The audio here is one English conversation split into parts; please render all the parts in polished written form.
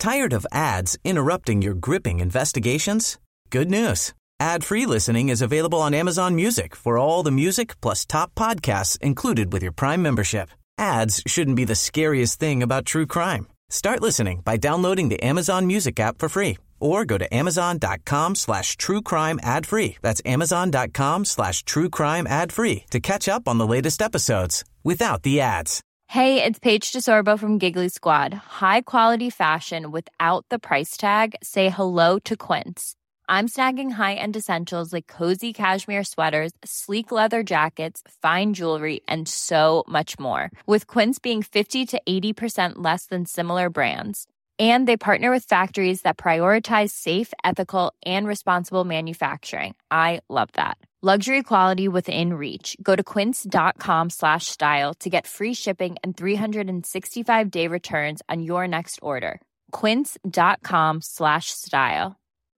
Tired of ads interrupting your gripping investigations? Good news. Ad-free listening is available on Amazon Music for all the music plus top podcasts included with your Prime membership. Ads shouldn't be the scariest thing about true crime. Start listening by downloading the Amazon Music app for free or go to amazon.com/truecrime ad-free. That's amazon.com/truecrime ad-free to catch up on the latest episodes without the ads. Hey, it's Paige DeSorbo from Giggly Squad. High quality fashion without the price tag. Say hello to Quince. I'm snagging high-end essentials like cozy cashmere sweaters, sleek leather jackets, fine jewelry, and so much more. With Quince being 50 to 80% less than similar brands. And they partner with factories that prioritize safe, ethical, and responsible manufacturing. I love that. Luxury quality within reach. Go to quince.com/style to get free shipping and 365-day returns on your next order. Quince.com/style.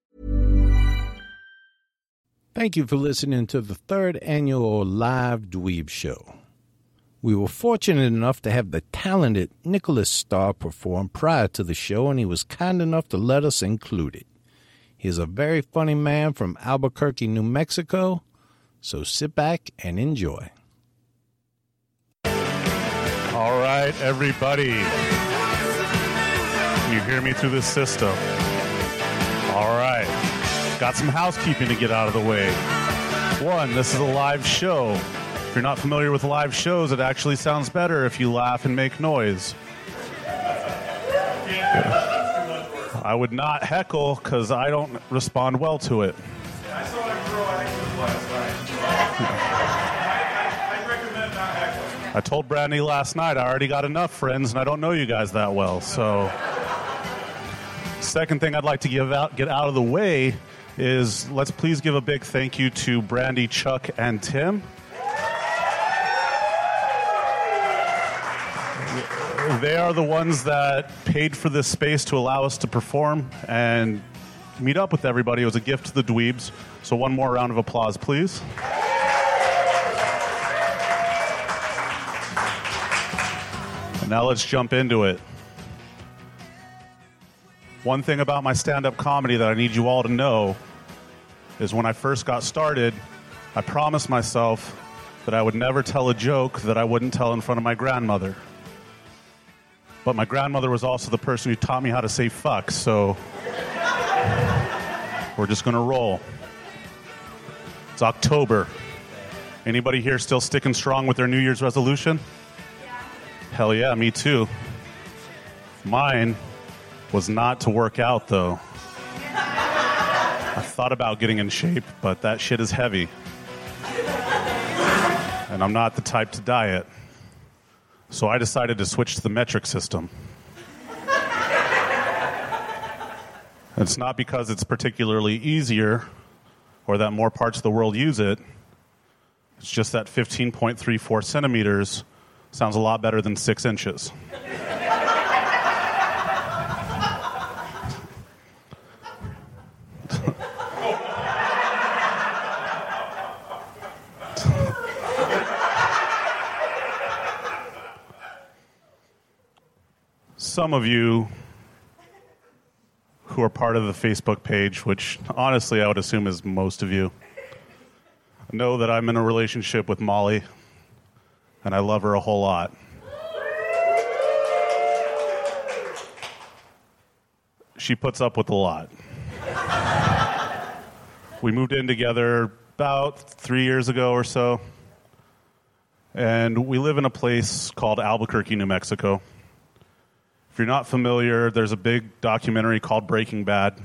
Thank you for listening to the third annual Live Dweeb Show. We were fortunate enough to have the talented Nicholas Starr perform prior to the show, and he was kind enough to let us include it. He's a very funny man from Albuquerque, New Mexico, so sit back and enjoy. All right, everybody. Can you hear me through this system? All right. Got some housekeeping to get out of the way. One, this is a live show. If you're not familiar with live shows, it actually sounds better if you laugh and make noise. I would not heckle because I don't respond well to it. I saw a girl heckling last night. I recommend not heckling. I told Brandy last night I already got enough friends and I don't know you guys that well. So, second thing I'd like to get out of the way is let's please give a big thank you to Brandy, Chuck, and Tim. They are the ones that paid for this space to allow us to perform and meet up with everybody. It was a gift to the dweebs. So one more round of applause, please. And now let's jump into it. One thing about my stand-up comedy that I need you all to know is when I first got started, I promised myself that I would never tell a joke that I wouldn't tell in front of my grandmother. But my grandmother was also the person who taught me how to say fuck, so we're just going to roll. It's October. Anybody here still sticking strong with their New Year's resolution? Yeah. Hell yeah, me too. Mine was not to work out, though. I thought about getting in shape, but that shit is heavy. And I'm not the type to diet. So I decided to switch to the metric system. It's not because it's particularly easier or that more parts of the world use it. It's just that 15.34 centimeters sounds a lot better than 6 inches. Some of you who are part of the Facebook page, which honestly I would assume is most of you, know that I'm in a relationship with Molly, and I love her a whole lot. She puts up with a lot. We moved in together about 3 years ago or so, and we live in a place called Albuquerque, New Mexico. If you're not familiar, there's a big documentary called Breaking Bad.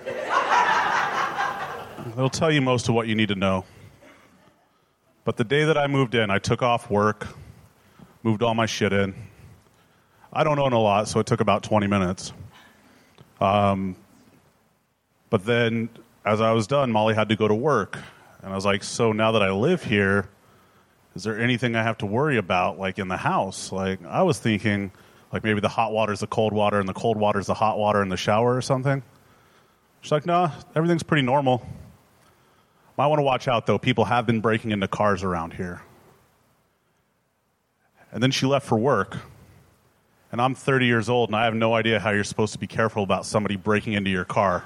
It'll tell you most of what you need to know. But the day that I moved in, I took off work, moved all my shit in. I don't own a lot, so it took about 20 minutes. But then, as I was done, Molly had to go to work. And I was like, so now that I live here, is there anything I have to worry about, like, in the house? Like, I was thinking, like, maybe the hot water is the cold water and the cold water is the hot water in the shower or something. She's like, no, everything's pretty normal. Might want to watch out, though. People have been breaking into cars around here. And then she left for work. And I'm 30 years old, and I have no idea how you're supposed to be careful about somebody breaking into your car.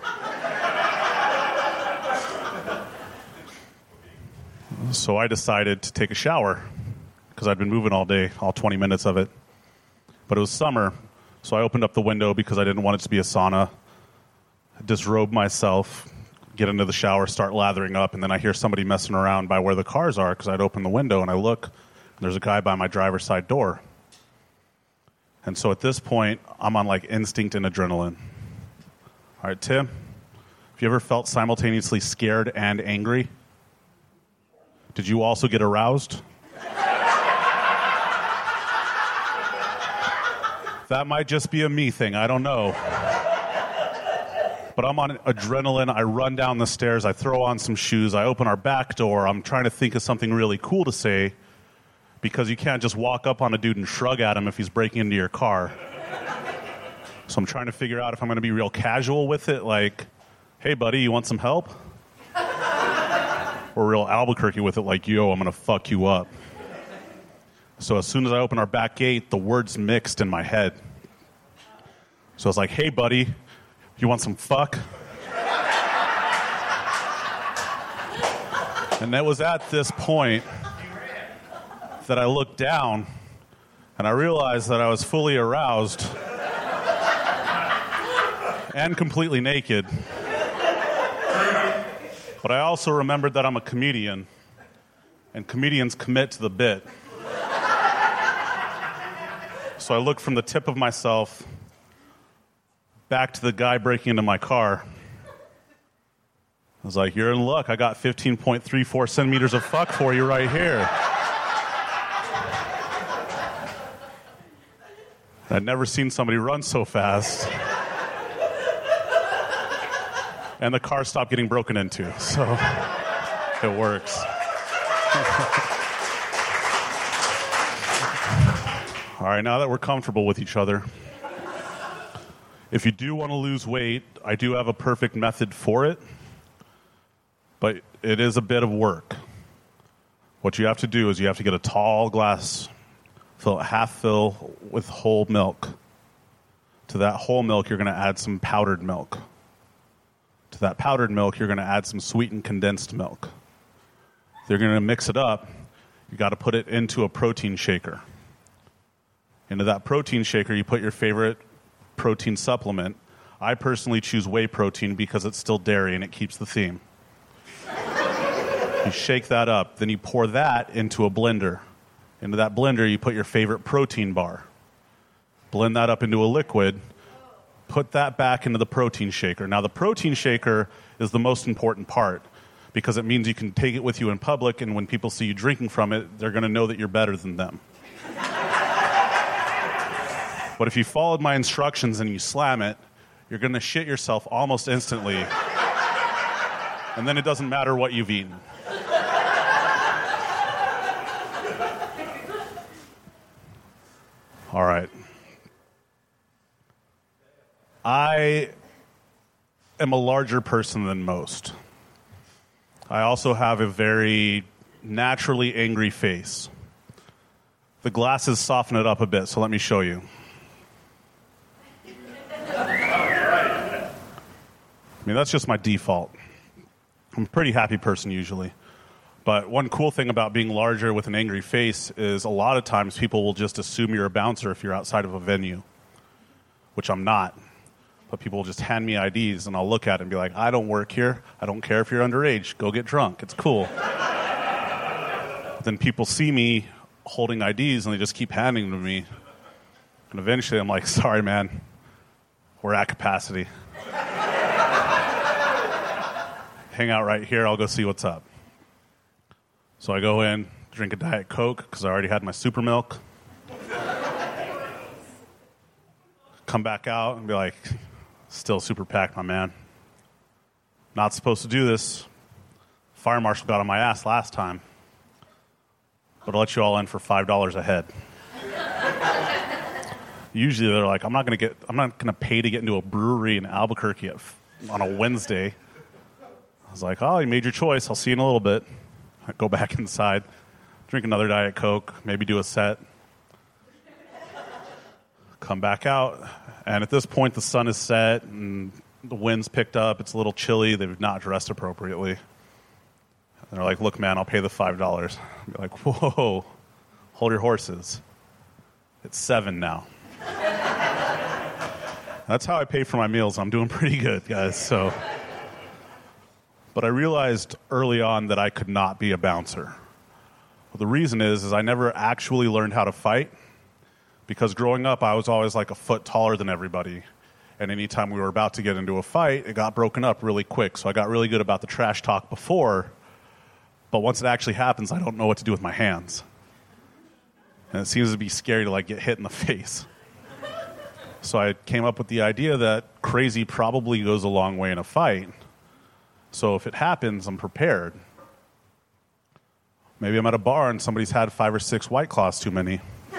So I decided to take a shower because I'd been moving all day, all 20 minutes of it. But it was summer, so I opened up the window because I didn't want it to be a sauna. I disrobe myself, get into the shower, start lathering up, and then I hear somebody messing around by where the cars are because I'd opened the window, and I look, and there's a guy by my driver's side door. And so at this point, I'm on like instinct and adrenaline. All right, Tim, have you ever felt simultaneously scared and angry? Did you also get aroused? That might just be a me thing, I don't know. But I'm on adrenaline, I run down the stairs, I throw on some shoes, I open our back door, I'm trying to think of something really cool to say, because you can't just walk up on a dude and shrug at him if he's breaking into your car. So I'm trying to figure out if I'm going to be real casual with it, like, hey, buddy, you want some help? Or real Albuquerque with it, like, yo, I'm going to fuck you up. So as soon as I open our back gate, the words mixed in my head. So I was like, hey, buddy, you want some fuck? And that was at this point that I looked down and I realized that I was fully aroused and completely naked. But I also remembered that I'm a comedian, and comedians commit to the bit. So I looked from the tip of myself back to the guy breaking into my car. I was like, you're in luck. I got 15.34 centimeters of fuck for you right here. I'd never seen somebody run so fast. And the car stopped getting broken into, so it works. All right, now that we're comfortable with each other, if you do want to lose weight, I do have a perfect method for it, but it is a bit of work. What you have to do is you have to get a tall glass, fill it half fill with whole milk. To that whole milk, you're going to add some powdered milk. To that powdered milk, you're going to add some sweetened condensed milk. If you're going to mix it up, you got to put it into a protein shaker. Into that protein shaker, you put your favorite protein supplement. I personally choose whey protein because it's still dairy and it keeps the theme. You shake that up, then you pour that into a blender. Into that blender, you put your favorite protein bar. Blend that up into a liquid. Put that back into the protein shaker. Now, the protein shaker is the most important part because it means you can take it with you in public, and when people see you drinking from it, they're going to know that you're better than them. But if you followed my instructions and you slam it, you're going to shit yourself almost instantly, and then it doesn't matter what you've eaten. All right. I am a larger person than most. I also have a very naturally angry face. The glasses soften it up a bit, so let me show you. I mean, that's just my default. I'm a pretty happy person usually. But one cool thing about being larger with an angry face is a lot of times people will just assume you're a bouncer if you're outside of a venue, which I'm not. But people will just hand me IDs, and I'll look at it and be like, I don't work here. I don't care if you're underage. Go get drunk. It's cool. Then people see me holding IDs, and they just keep handing them to me. And eventually I'm like, sorry, man. We're at capacity. Hang out right here. I'll go see what's up. So I go in, drink a Diet Coke, because I already had my super milk. Come back out and be like, still super packed, my man. Not supposed to do this. Fire marshal got on my ass last time. But I'll let you all in for $5 a head. Usually they're like, I'm not gonna pay to get into a brewery in Albuquerque on a Wednesday. I was like, oh, you made your choice. I'll see you in a little bit. I go back inside, drink another Diet Coke, maybe do a set. Come back out, and at this point the sun is set and the wind's picked up. It's a little chilly. They've not dressed appropriately. And they're like, look, man, I'll pay the $5. I'll be like, whoa, hold your horses. It's $7 now. That's how I pay for my meals. I'm doing pretty good, guys. So, but I realized early on that I could not be a bouncer. Well, the reason is I never actually learned how to fight, because growing up I was always like a foot taller than everybody. And anytime we were about to get into a fight, it got broken up really quick. So I got really good about the trash talk before, but once it actually happens, I don't know what to do with my hands. And it seems to be scary to like get hit in the face. So I came up with the idea that crazy probably goes a long way in a fight. So if it happens, I'm prepared. Maybe I'm at a bar and somebody's had 5 or 6 White Claws too many.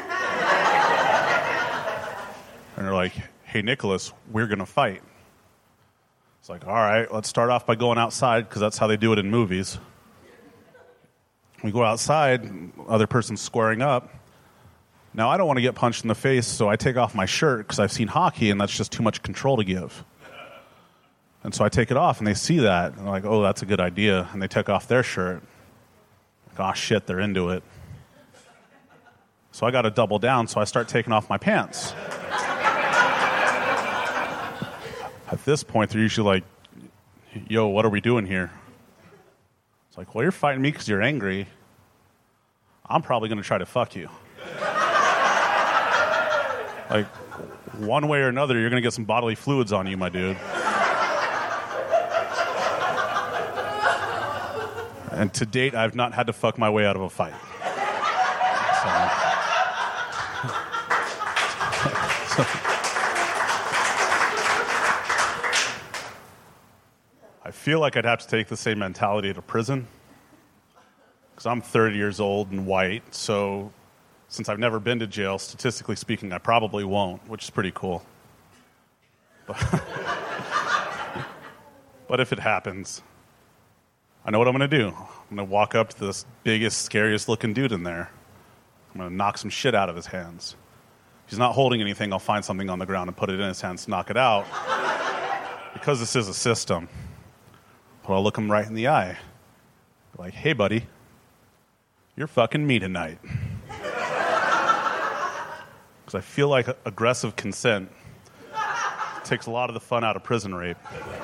And they're like, hey, Nicholas, we're going to fight. It's like, all right, let's start off by going outside, because that's how they do it in movies. We go outside, other person's squaring up. Now, I don't want to get punched in the face, so I take off my shirt, because I've seen hockey, and that's just too much control to give. And so I take it off, and they see that. And they're like, oh, that's a good idea. And they take off their shirt. Like, oh, shit, they're into it. So I got to double down, so I start taking off my pants. At this point, they're usually like, yo, what are we doing here? It's like, well, you're fighting me because you're angry. I'm probably going to try to fuck you. Like, one way or another, you're going to get some bodily fluids on you, my dude. And to date, I've not had to fuck my way out of a fight. I feel like I'd have to take the same mentality to prison, because I'm 30 years old and white, so since I've never been to jail, statistically speaking, I probably won't, which is pretty cool. But if it happens, I know what I'm going to do. I'm going to walk up to this biggest, scariest looking dude in there. I'm going to knock some shit out of his hands. If he's not holding anything, I'll find something on the ground and put it in his hands to knock it out. Because this is a system. But I'll look him right in the eye. Like, hey, buddy, you're fucking me tonight. Because I feel like aggressive consent takes a lot of the fun out of prison rape.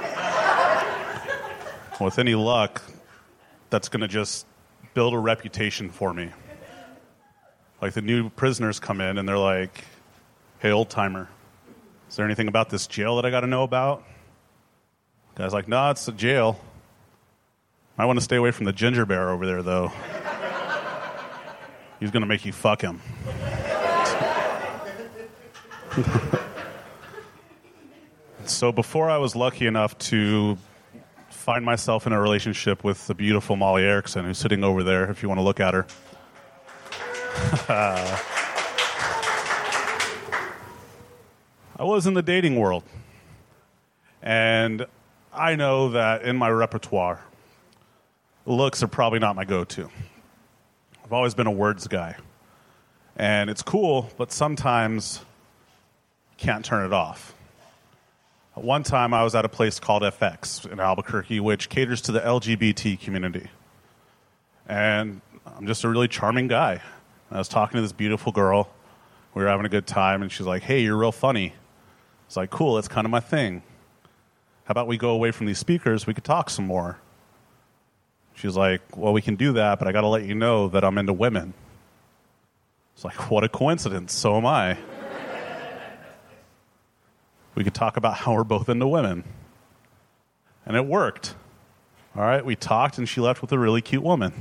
With any luck, that's going to just build a reputation for me. Like, the new prisoners come in and they're like, hey, old timer, is there anything about this jail that I got to know about? The guy's like, no, it's a jail. I want to stay away from the ginger bear over there, though. He's going to make you fuck him. So before I was lucky enough to find myself in a relationship with the beautiful Molly Erickson, who's sitting over there, if you want to look at her. I was in the dating world. And I know that in my repertoire, looks are probably not my go-to. I've always been a words guy. And it's cool, but sometimes you can't turn it off. One time I was at a place called FX in Albuquerque, which caters to the LGBT community. And I'm just a really charming guy. And I was talking to this beautiful girl. We were having a good time, and she's like, hey, you're real funny. It's like, cool, that's kind of my thing. How about we go away from these speakers? We could talk some more. She's like, well, we can do that, but I got to let you know that I'm into women. It's like, what a coincidence. So am I. We could talk about how we're both into women. And it worked. All right, we talked, and she left with a really cute woman.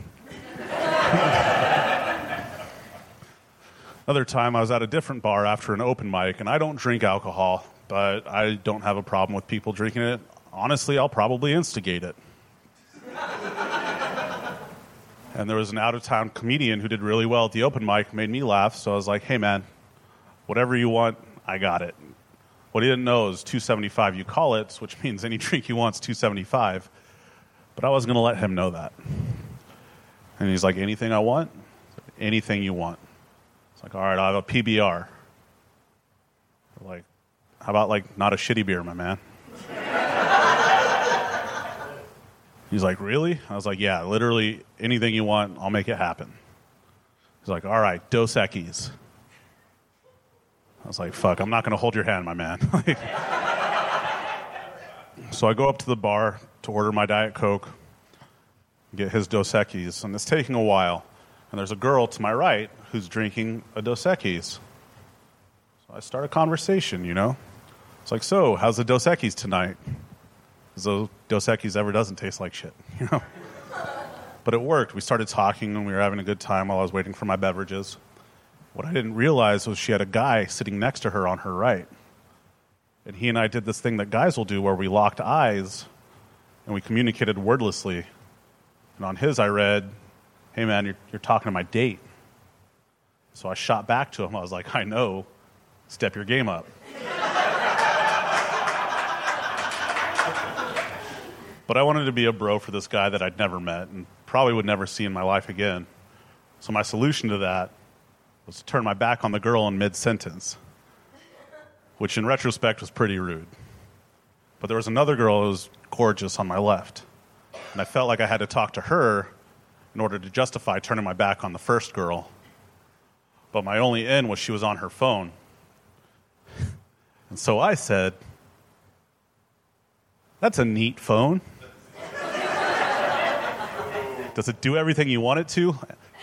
Another time, I was at a different bar after an open mic, and I don't drink alcohol, but I don't have a problem with people drinking it. Honestly, I'll probably instigate it. And there was an out-of-town comedian who did really well at the open mic, made me laugh, so I was like, hey, man, whatever you want, I got it. What he didn't know is $2.75 you call it, which means any drink you want's $2.75. But I wasn't going to let him know that. And he's like, anything I want? Anything you want. It's like, all right, I'll have a PBR. Like, how about, like, not a shitty beer, my man? He's like, really? I was like, yeah, literally anything you want, I'll make it happen. He's like, all right, Dos Equis. I was like, fuck, I'm not going to hold your hand, my man. So I go up to the bar to order my Diet Coke, get his Dos Equis, and it's taking a while. And there's a girl to my right who's drinking a Dos Equis. So I start a conversation, you know? It's like, so, how's the Dos Equis tonight? Because Dos Equis ever doesn't taste like shit, you know? But it worked. We started talking, and we were having a good time while I was waiting for my beverages. What I didn't realize was she had a guy sitting next to her on her right. And he and I did this thing that guys will do where we locked eyes, and we communicated wordlessly. And on his, I read, hey, man, you're talking to my date. So I shot back to him. I was like, I know. Step your game up. But I wanted to be a bro for this guy that I'd never met and probably would never see in my life again. So my solution to that was to turn my back on the girl in mid-sentence, which in retrospect was pretty rude. But there was another girl who was gorgeous on my left. And I felt like I had to talk to her in order to justify turning my back on the first girl. But my only in was she was on her phone. And so I said, that's a neat phone. Does it do everything you want it to?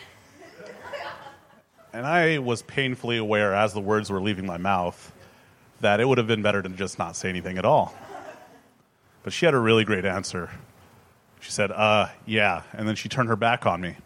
And I was painfully aware as the words were leaving my mouth that it would have been better to just not say anything at all. But she had a really great answer. She said, yeah. And then she turned her back on me.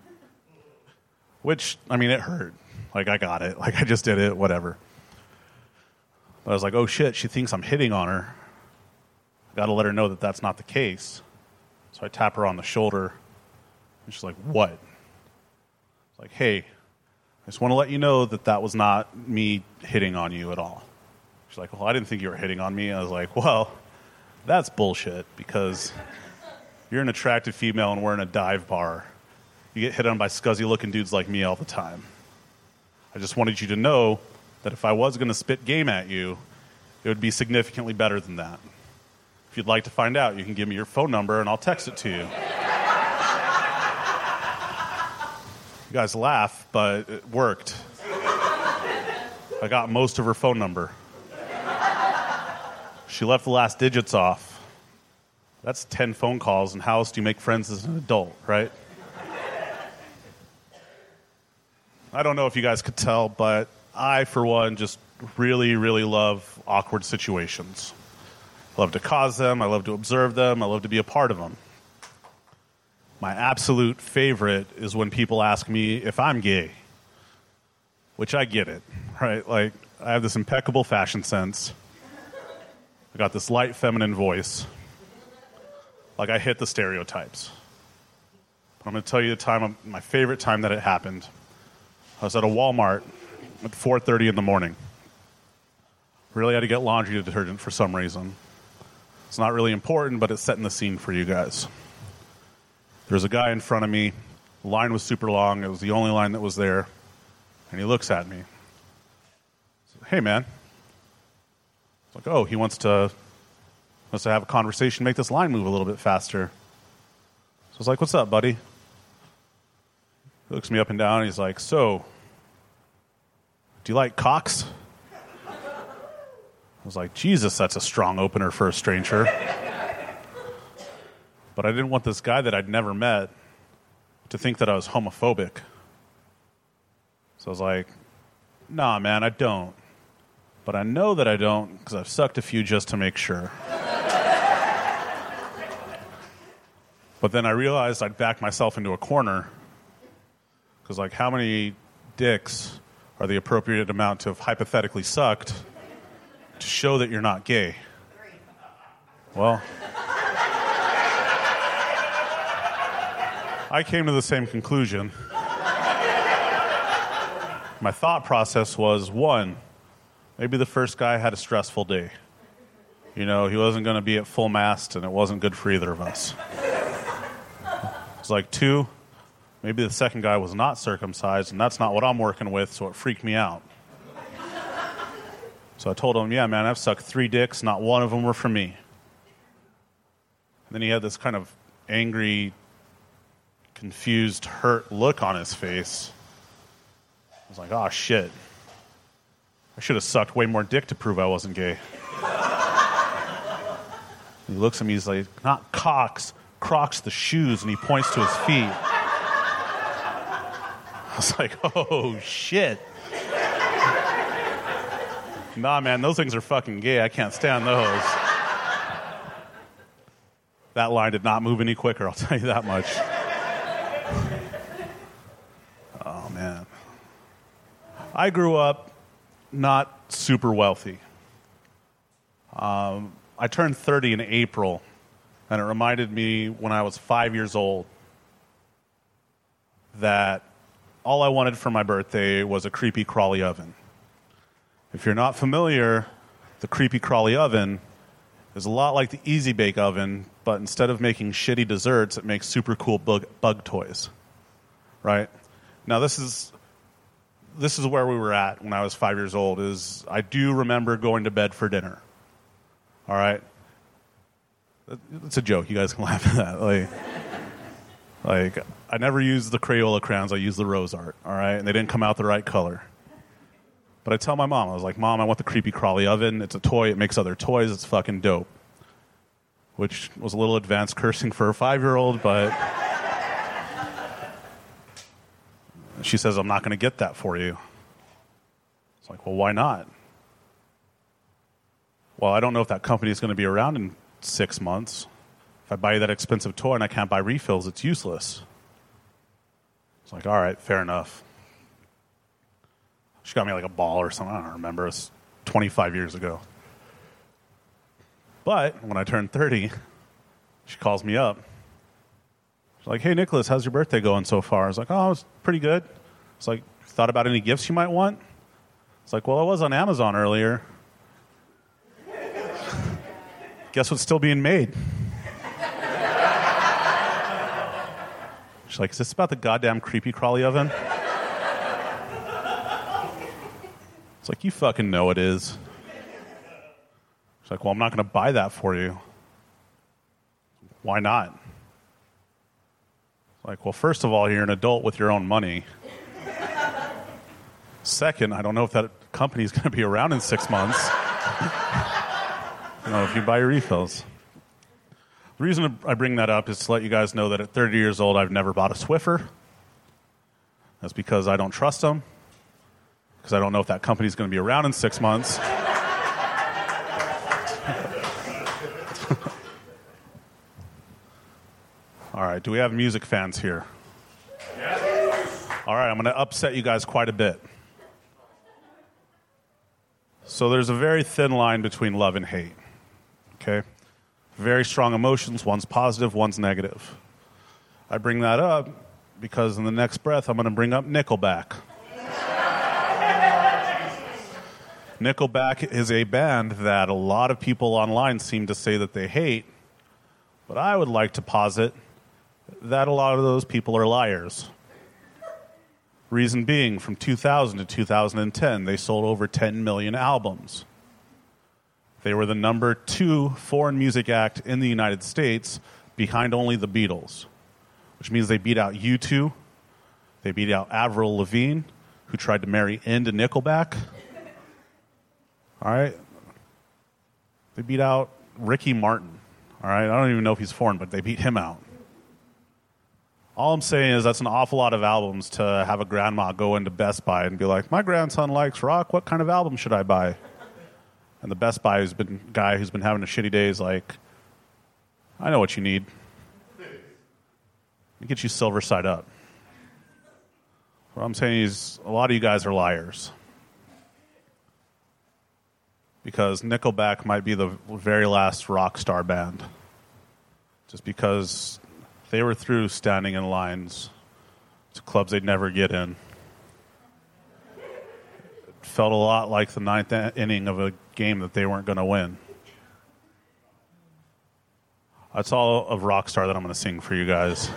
Which, I mean, it hurt. Like, I got it. Like, I just did it, whatever. But I was like, oh, shit, she thinks I'm hitting on her. Got to let her know that that's not the case. So I tap her on the shoulder. And she's like, what? It's like, hey, I just want to let you know that that was not me hitting on you at all. She's like, well, I didn't think you were hitting on me. I was like, well, that's bullshit because you're an attractive female and we're in a dive bar. You get hit on by scuzzy-looking dudes like me all the time. I just wanted you to know that if I was going to spit game at you, it would be significantly better than that. If you'd like to find out, you can give me your phone number and I'll text it to you. You guys laugh, but it worked. I got most of her phone number. She left the last digits off. That's 10 phone calls, and how else do you make friends as an adult, right? I don't know if you guys could tell, but I, for one, just really, really love awkward situations. I love to cause them. I love to observe them. I love to be a part of them. My absolute favorite is when people ask me if I'm gay, which I get it, right? Like, I have this impeccable fashion sense. I got this light feminine voice. Like, I hit the stereotypes. But I'm going to tell you my favorite time that it happened. I was at a Walmart at 4:30 in the morning. Really had to get laundry detergent for some reason. It's not really important, but it's setting the scene for you guys. There's a guy in front of me. The line was super long. It was the only line that was there. And he looks at me. Said, hey, man. It's like, oh, he wants to have a conversation, make this line move a little bit faster. So I was like, what's up, buddy? He looks me up and down. And he's like, so, do you like cocks? I was like, Jesus, that's a strong opener for a stranger. But I didn't want this guy that I'd never met to think that I was homophobic. So I was like, nah, man, I don't. But I know that I don't because I've sucked a few just to make sure. But then I realized I'd backed myself into a corner because, like, how many dicks are the appropriate amount to have hypothetically sucked to show that you're not gay? Well, I came to the same conclusion. My thought process was, one, maybe the first guy had a stressful day. You know, he wasn't going to be at full mast, and it wasn't good for either of us. It's like, two, maybe the second guy was not circumcised, and that's not what I'm working with, so it freaked me out. So I told him, yeah, man, I've sucked 3 dicks. Not one of them were for me. And then he had this kind of angry, confused, hurt look on his face. I was like, oh, shit. I should have sucked way more dick to prove I wasn't gay. He looks at me, he's like, not cocks, Crocs the shoes, and he points to his feet. I was like, oh, shit. Nah, man, those things are fucking gay. I can't stand those. That line did not move any quicker, I'll tell you that much. Oh, man. I grew up not super wealthy. I turned 30 in April, and it reminded me when I was 5 years old that all I wanted for my birthday was a creepy crawly oven. If you're not familiar, the creepy crawly oven is a lot like the Easy Bake Oven, but instead of making shitty desserts, it makes super cool bug toys, right? Now, this is where we were at when I was 5 years old. Is I do remember going to bed for dinner. All right, it's a joke. You guys can laugh at that. Like I never used the Crayola crayons. I used the Rose Art. All right, and they didn't come out the right color. But I tell my mom, I was like, Mom, I want the creepy crawly oven. It's a toy. It makes other toys. It's fucking dope. Which was a little advanced cursing for a 5-year-old, but she says, I'm not going to get that for you. It's like, well, why not? Well, I don't know if that company is going to be around in 6 months. If I buy you that expensive toy and I can't buy refills, it's useless. It's like, all right, fair enough. She got me like a ball or something. I don't remember. It's 25 years ago. But when I turned 30, she calls me up. She's like, hey, Nicholas, how's your birthday going so far? I was like, oh, it's pretty good. It's like, thought about any gifts you might want? It's like, well, I was on Amazon earlier. Guess what's still being made? She's like, is this about the goddamn creepy crawly oven? It's like, you fucking know it is. She's like, well, I'm not going to buy that for you. Why not? It's like, well, first of all, you're an adult with your own money. Second, I don't know if that company's going to be around in 6 months. If you buy your refills. The reason I bring that up is to let you guys know that at 30 years old, I've never bought a Swiffer. That's because I don't trust them. Because I don't know if that company's going to be around in 6 months. All right, do we have music fans here? Yes. All right, I'm going to upset you guys quite a bit. So there's a very thin line between love and hate. Okay? Very strong emotions. One's positive, one's negative. I bring that up because in the next breath, I'm going to bring up Nickelback. Nickelback is a band that a lot of people online seem to say that they hate, but I would like to posit that a lot of those people are liars. Reason being, from 2000 to 2010, they sold over 10 million albums. They were the number 2 foreign music act in the United States, behind only the Beatles, which means they beat out U2, they beat out Avril Lavigne, who tried to marry into Nickelback. All right? They beat out Ricky Martin. All right? I don't even know if he's foreign, but they beat him out. All I'm saying is that's an awful lot of albums to have a grandma go into Best Buy and be like, my grandson likes rock, what kind of album should I buy? And the Best Buy guy who's been having a shitty day is like, I know what you need. Let me get you Silver Side Up. What I'm saying is a lot of you guys are liars. Because Nickelback might be the very last rock star band. Just because they were through standing in lines to clubs they'd never get in. It felt a lot like the 9th inning of a game that they weren't going to win. That's all of Rockstar that I'm going to sing for you guys.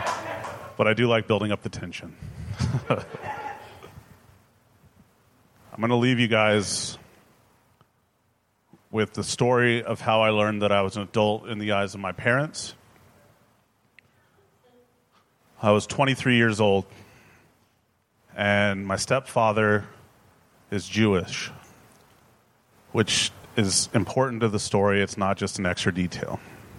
But I do like building up the tension. I'm going to leave you guys with the story of how I learned that I was an adult in the eyes of my parents. I was 23 years old, and my stepfather is Jewish, which is important to the story. It's not just an extra detail.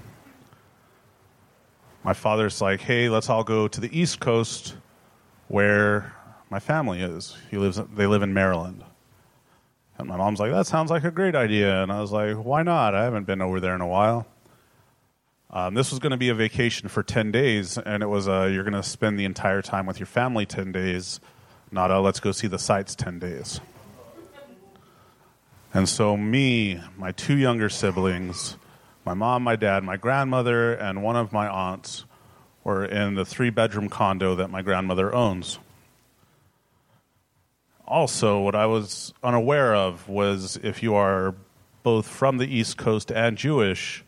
My father's like, hey, let's all go to the East Coast where my family is. They live in Maryland. And my mom's like, that sounds like a great idea. And I was like, why not? I haven't been over there in a while. This was going to be a vacation for 10 days, and it was you're going to spend the entire time with your family 10 days, not let's go see the sights 10 days. And so me, my two younger siblings, my mom, my dad, my grandmother, and one of my aunts were in the 3-bedroom condo that my grandmother owns. Also, what I was unaware of was if you are both from the East Coast and Jewish,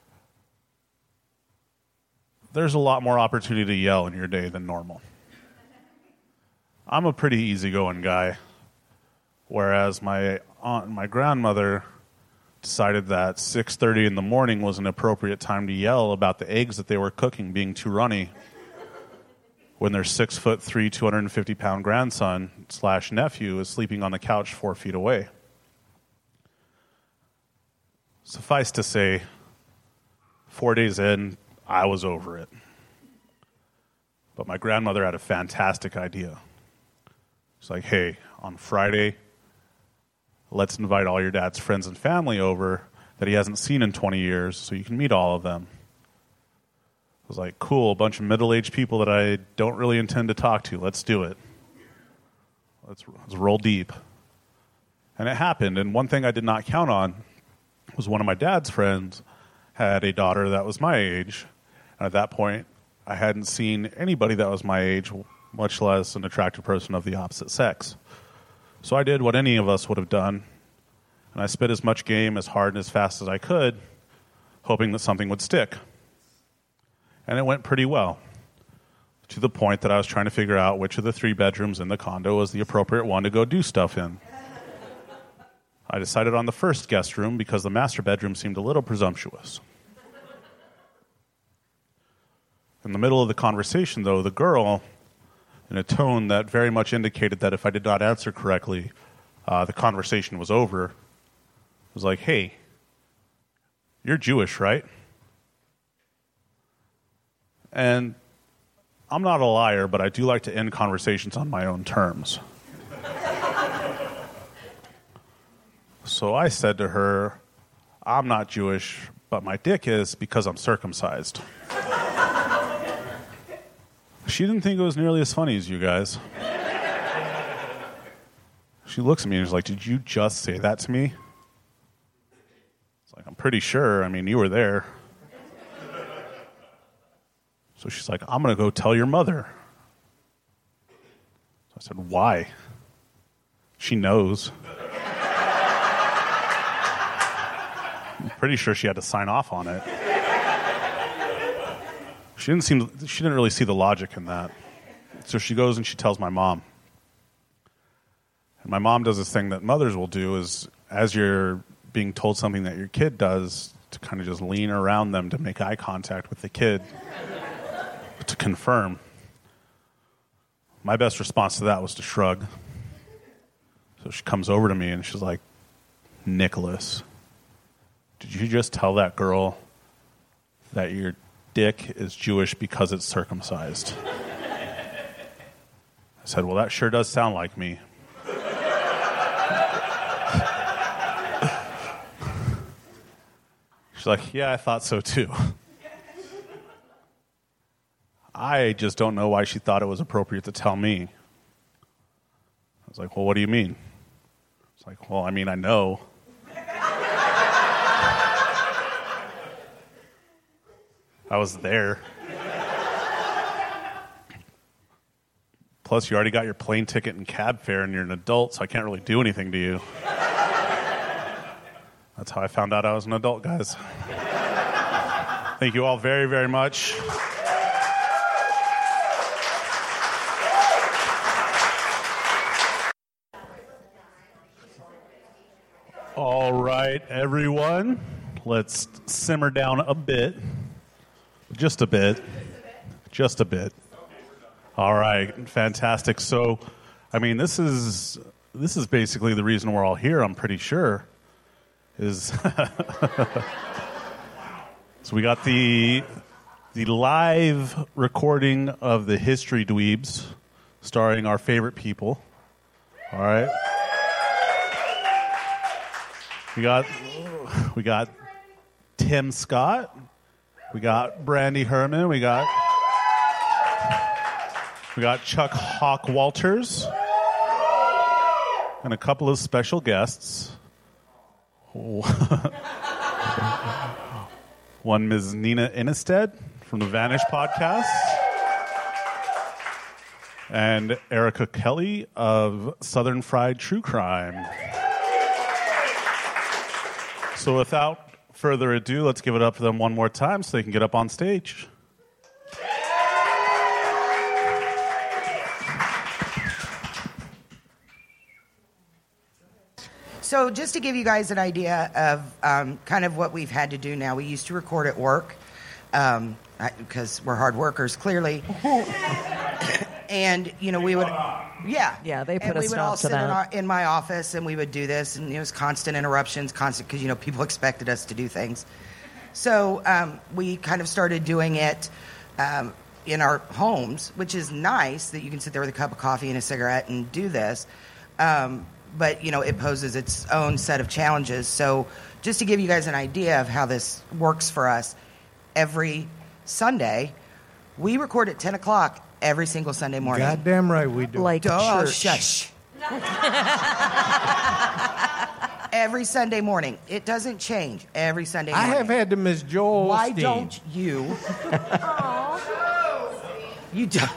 there's a lot more opportunity to yell in your day than normal. I'm a pretty easygoing guy, whereas my aunt and my grandmother decided that 6:30 in the morning was an appropriate time to yell about the eggs that they were cooking being too runny when their 6'3", 250-pound grandson / nephew is sleeping on the couch 4 feet away. Suffice to say, 4 days in, I was over it. But my grandmother had a fantastic idea. She's like, hey, on Friday, let's invite all your dad's friends and family over that he hasn't seen in 20 years so you can meet all of them. I was like, cool, a bunch of middle-aged people that I don't really intend to talk to. Let's do it. Let's roll deep. And it happened. And one thing I did not count on was one of my dad's friends had a daughter that was my age. And at that point, I hadn't seen anybody that was my age, much less an attractive person of the opposite sex. So I did what any of us would have done, and I spit as much game as hard and as fast as I could, hoping that something would stick. And it went pretty well, to the point that I was trying to figure out which of the 3 bedrooms in the condo was the appropriate one to go do stuff in. I decided on the first guest room because the master bedroom seemed a little presumptuous. In the middle of the conversation, though, the girl, in a tone that very much indicated that if I did not answer correctly, the conversation was over, was like, hey, you're Jewish, right? And I'm not a liar, but I do like to end conversations on my own terms. So I said to her, I'm not Jewish, but my dick is because I'm circumcised. She didn't think it was nearly as funny as you guys. She looks at me and is like, did you just say that to me? It's like, I'm pretty sure. I mean, you were there. So she's like, I'm going to go tell your mother. So I said, why? She knows. I'm pretty sure she had to sign off on it. She didn't really see the logic in that. So she goes and she tells my mom. And my mom does this thing that mothers will do is, as you're being told something that your kid does, to kind of just lean around them to make eye contact with the kid to confirm. My best response to that was to shrug. So she comes over to me and she's like, Nicholas, did you just tell that girl that your dick is Jewish because it's circumcised? I said, well, that sure does sound like me. She's like, yeah, I thought so too. I just don't know why she thought it was appropriate to tell me. I was like, well, what do you mean? It's like, well, I mean, I know. I was there. Plus, you already got your plane ticket and cab fare, and you're an adult, so I can't really do anything to you. That's how I found out I was an adult, guys. Thank you all very, very much. right, everyone, let's simmer down a bit. Just a bit. Just a bit. All right, fantastic. So, I mean, this is basically the reason we're all here, I'm pretty sure, is so we got the live recording of the History Dweebs starring our favorite people. All right. We got Tim Scott. We got Brandy Herman. We got Chuck Hawk Walters. And a couple of special guests. One, Ms. Nina Innestead from the Vanish podcast. And Erica Kelly of Southern Fried True Crime. So without further ado, let's give it up for them one more time so they can get up on stage. So just to give you guys an idea of kind of what we've had to do now, we used to record at work because we're hard workers, clearly. And, you know, we would... Yeah, they put a stop to that. And we would all sit in my office, and we would do this, and it was constant interruptions, because, you know, people expected us to do things. So we kind of started doing it in our homes, which is nice that you can sit there with a cup of coffee and a cigarette and do this. But, you know, it poses its own set of challenges. So just to give you guys an idea of how this works for us, every Sunday, we record at 10 o'clock every single Sunday morning. Goddamn right we do. Like Oh, church. shush. Every Sunday morning. It doesn't change every Sunday morning. I have had to miss Joel Why Osteen. don't you? You don't.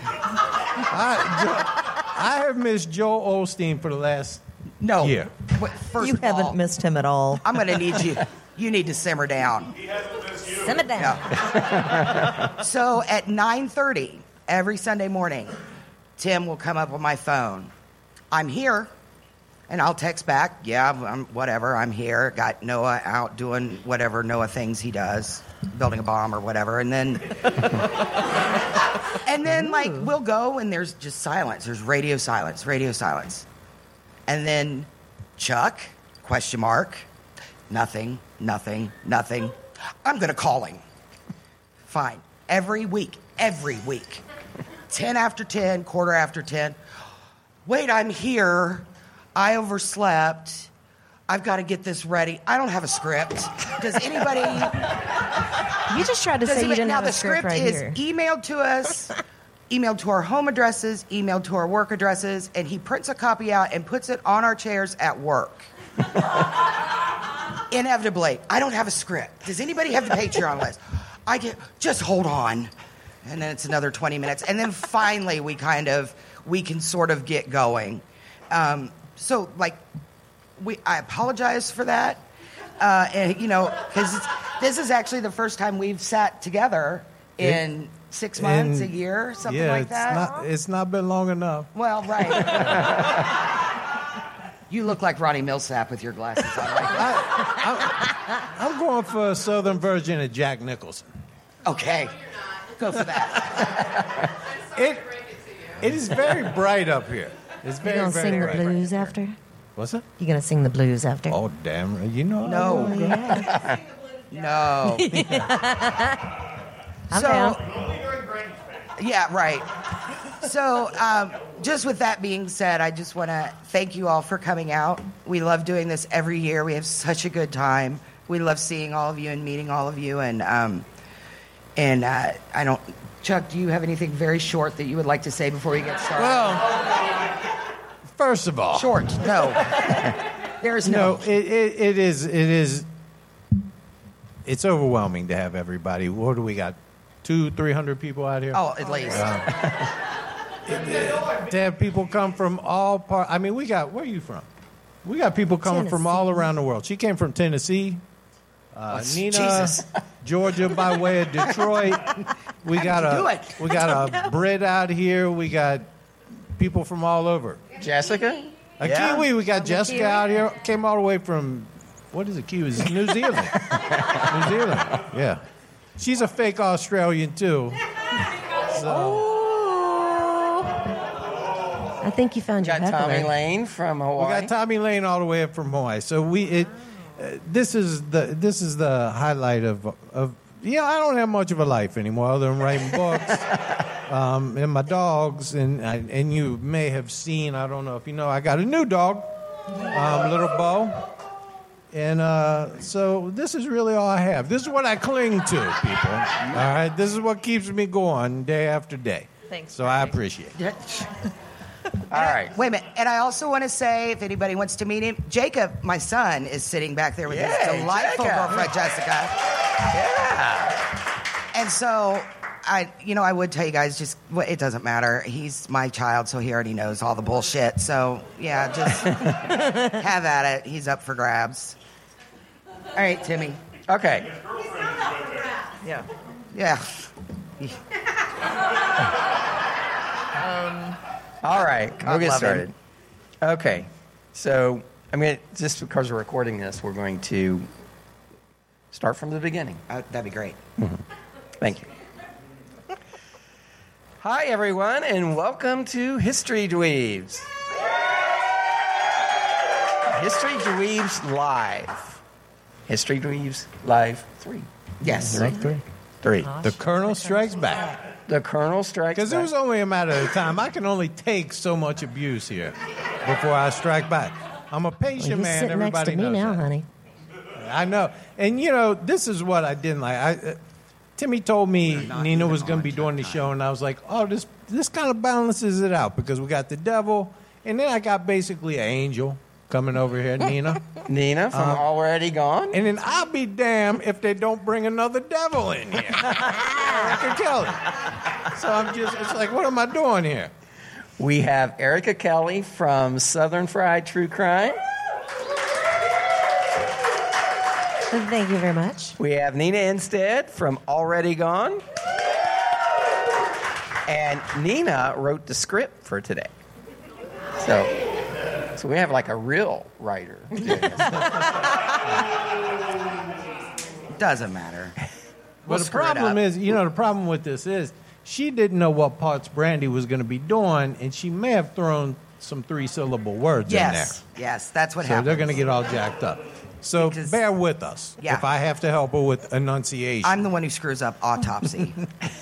I have missed Joel Osteen for the last No. year. First You of all, haven't missed him at all. I'm going to need you. You need to simmer down. Simmer down. Yeah. So at 9:30 every Sunday morning, Tim will come up on my phone. I'm here. And I'll text back, whatever, I'm here. Got Noah out doing whatever Noah things he does, building a bomb or whatever. And then, like, we'll go and there's just silence. There's radio silence. And then Chuck, ? Nothing. I'm going to call him. Fine. Every week. 10 after 10, quarter after 10. Wait, I'm here. I overslept. I've got to get this ready. I don't have a script. Does anybody... You just tried to say you didn't have a script right here. Now, the script is emailed to us, emailed to our home addresses, emailed to our work addresses, and he prints a copy out and puts it on our chairs at work. Inevitably, I don't have a script. Does anybody have the Patreon list? I did. Just hold on. And then it's another 20 minutes. And then finally, we can sort of get going. So, like, I apologize for that. And, you know, because this is actually the first time we've sat together in 6 months, a year, something like that. It's not been long enough. Well, right. You look like Ronnie Millsap with your glasses on. I'm going for a southern version of Jack Nicholson. Okay. Go for that. It is very bright up here. It's You very, gonna very sing the bright. blues after? What's that? You gonna sing the blues after? Oh, damn. You know. No. Oh, yeah. No. I'm down. Yeah, right. So, just with that being said, I just want to thank you all for coming out. We love doing this every year. We have such a good time. We love seeing all of you and meeting all of you. And I don't... Chuck, do you have anything very short that you would like to say before we get started? Well, first of all... Short. No. There's no... It is... It's overwhelming to have everybody. What do we got? 200-300 people out here? Oh, at least. To have people come from all parts. I mean, where are you from? We got people coming from all around the world. She came from Tennessee. Nina, Jesus. Georgia by way of Detroit. We got a Brit out here. We got people from all over. Jessica? A Kiwi. We got Jessica out here. Came all the way from what is it? Cuba? It's New Zealand. New Zealand. Yeah. She's a fake Australian too. So. I think you found your got Tommy heckler. Lane from Hawaii. We got Tommy Lane all the way up from Hawaii. So this is the highlight of I don't have much of a life anymore other than writing books and my dogs and you may have seen, I don't know if you know, I got a new dog, little Bo. And so this is really all I have. This is what I cling to, people. All right, this is what keeps me going day after day. Thanks. So I appreciate it. All right. Wait a minute. And I also want to say, if anybody wants to meet him, Jacob, my son, is sitting back there with his delightful girlfriend, Jessica. Yeah. And so, I would tell you guys, it doesn't matter. He's my child, so he already knows all the bullshit. So, yeah, just have at it. He's up for grabs. All right, Timmy. Okay. Yeah. All right. We'll get love started. him. Okay. So, just because we're recording this, we're going to start from the beginning. That'd be great. Thank you. Hi, everyone, and welcome to History Dweebs. History Dweebs Live. History Dweebs Live 3. Yes. Three. The Colonel Strikes Back. The Colonel Strikes Back. Because it was only a matter of time. I can only take so much abuse here before I strike back. I'm a patient He's man. sitting next Everybody to me knows now, that. honey. I know. And, this is what I didn't like. Timmy told me Nina was going to be doing the show, and I was like, oh, this kind of balances it out because we got the devil, and then I got basically an angel coming over here, Nina. Nina from Already Gone. And then I'll be damned if they don't bring another devil in here. Erica Kelly. So it's like, what am I doing here? We have Erica Kelly from Southern Fried True Crime. Thank you very much. We have Nina Instead from Already Gone. And Nina wrote the script for today. So we have like a real writer doing this. Doesn't matter. But the problem is, the problem with this is she didn't know what parts Brandy was going to be doing, and she may have thrown some 3-syllable words in there. Yes, that's what So happens. they're going to get all jacked up. So Because- bear with us Yeah. if I have to help her with enunciation. I'm the one who screws up autopsy.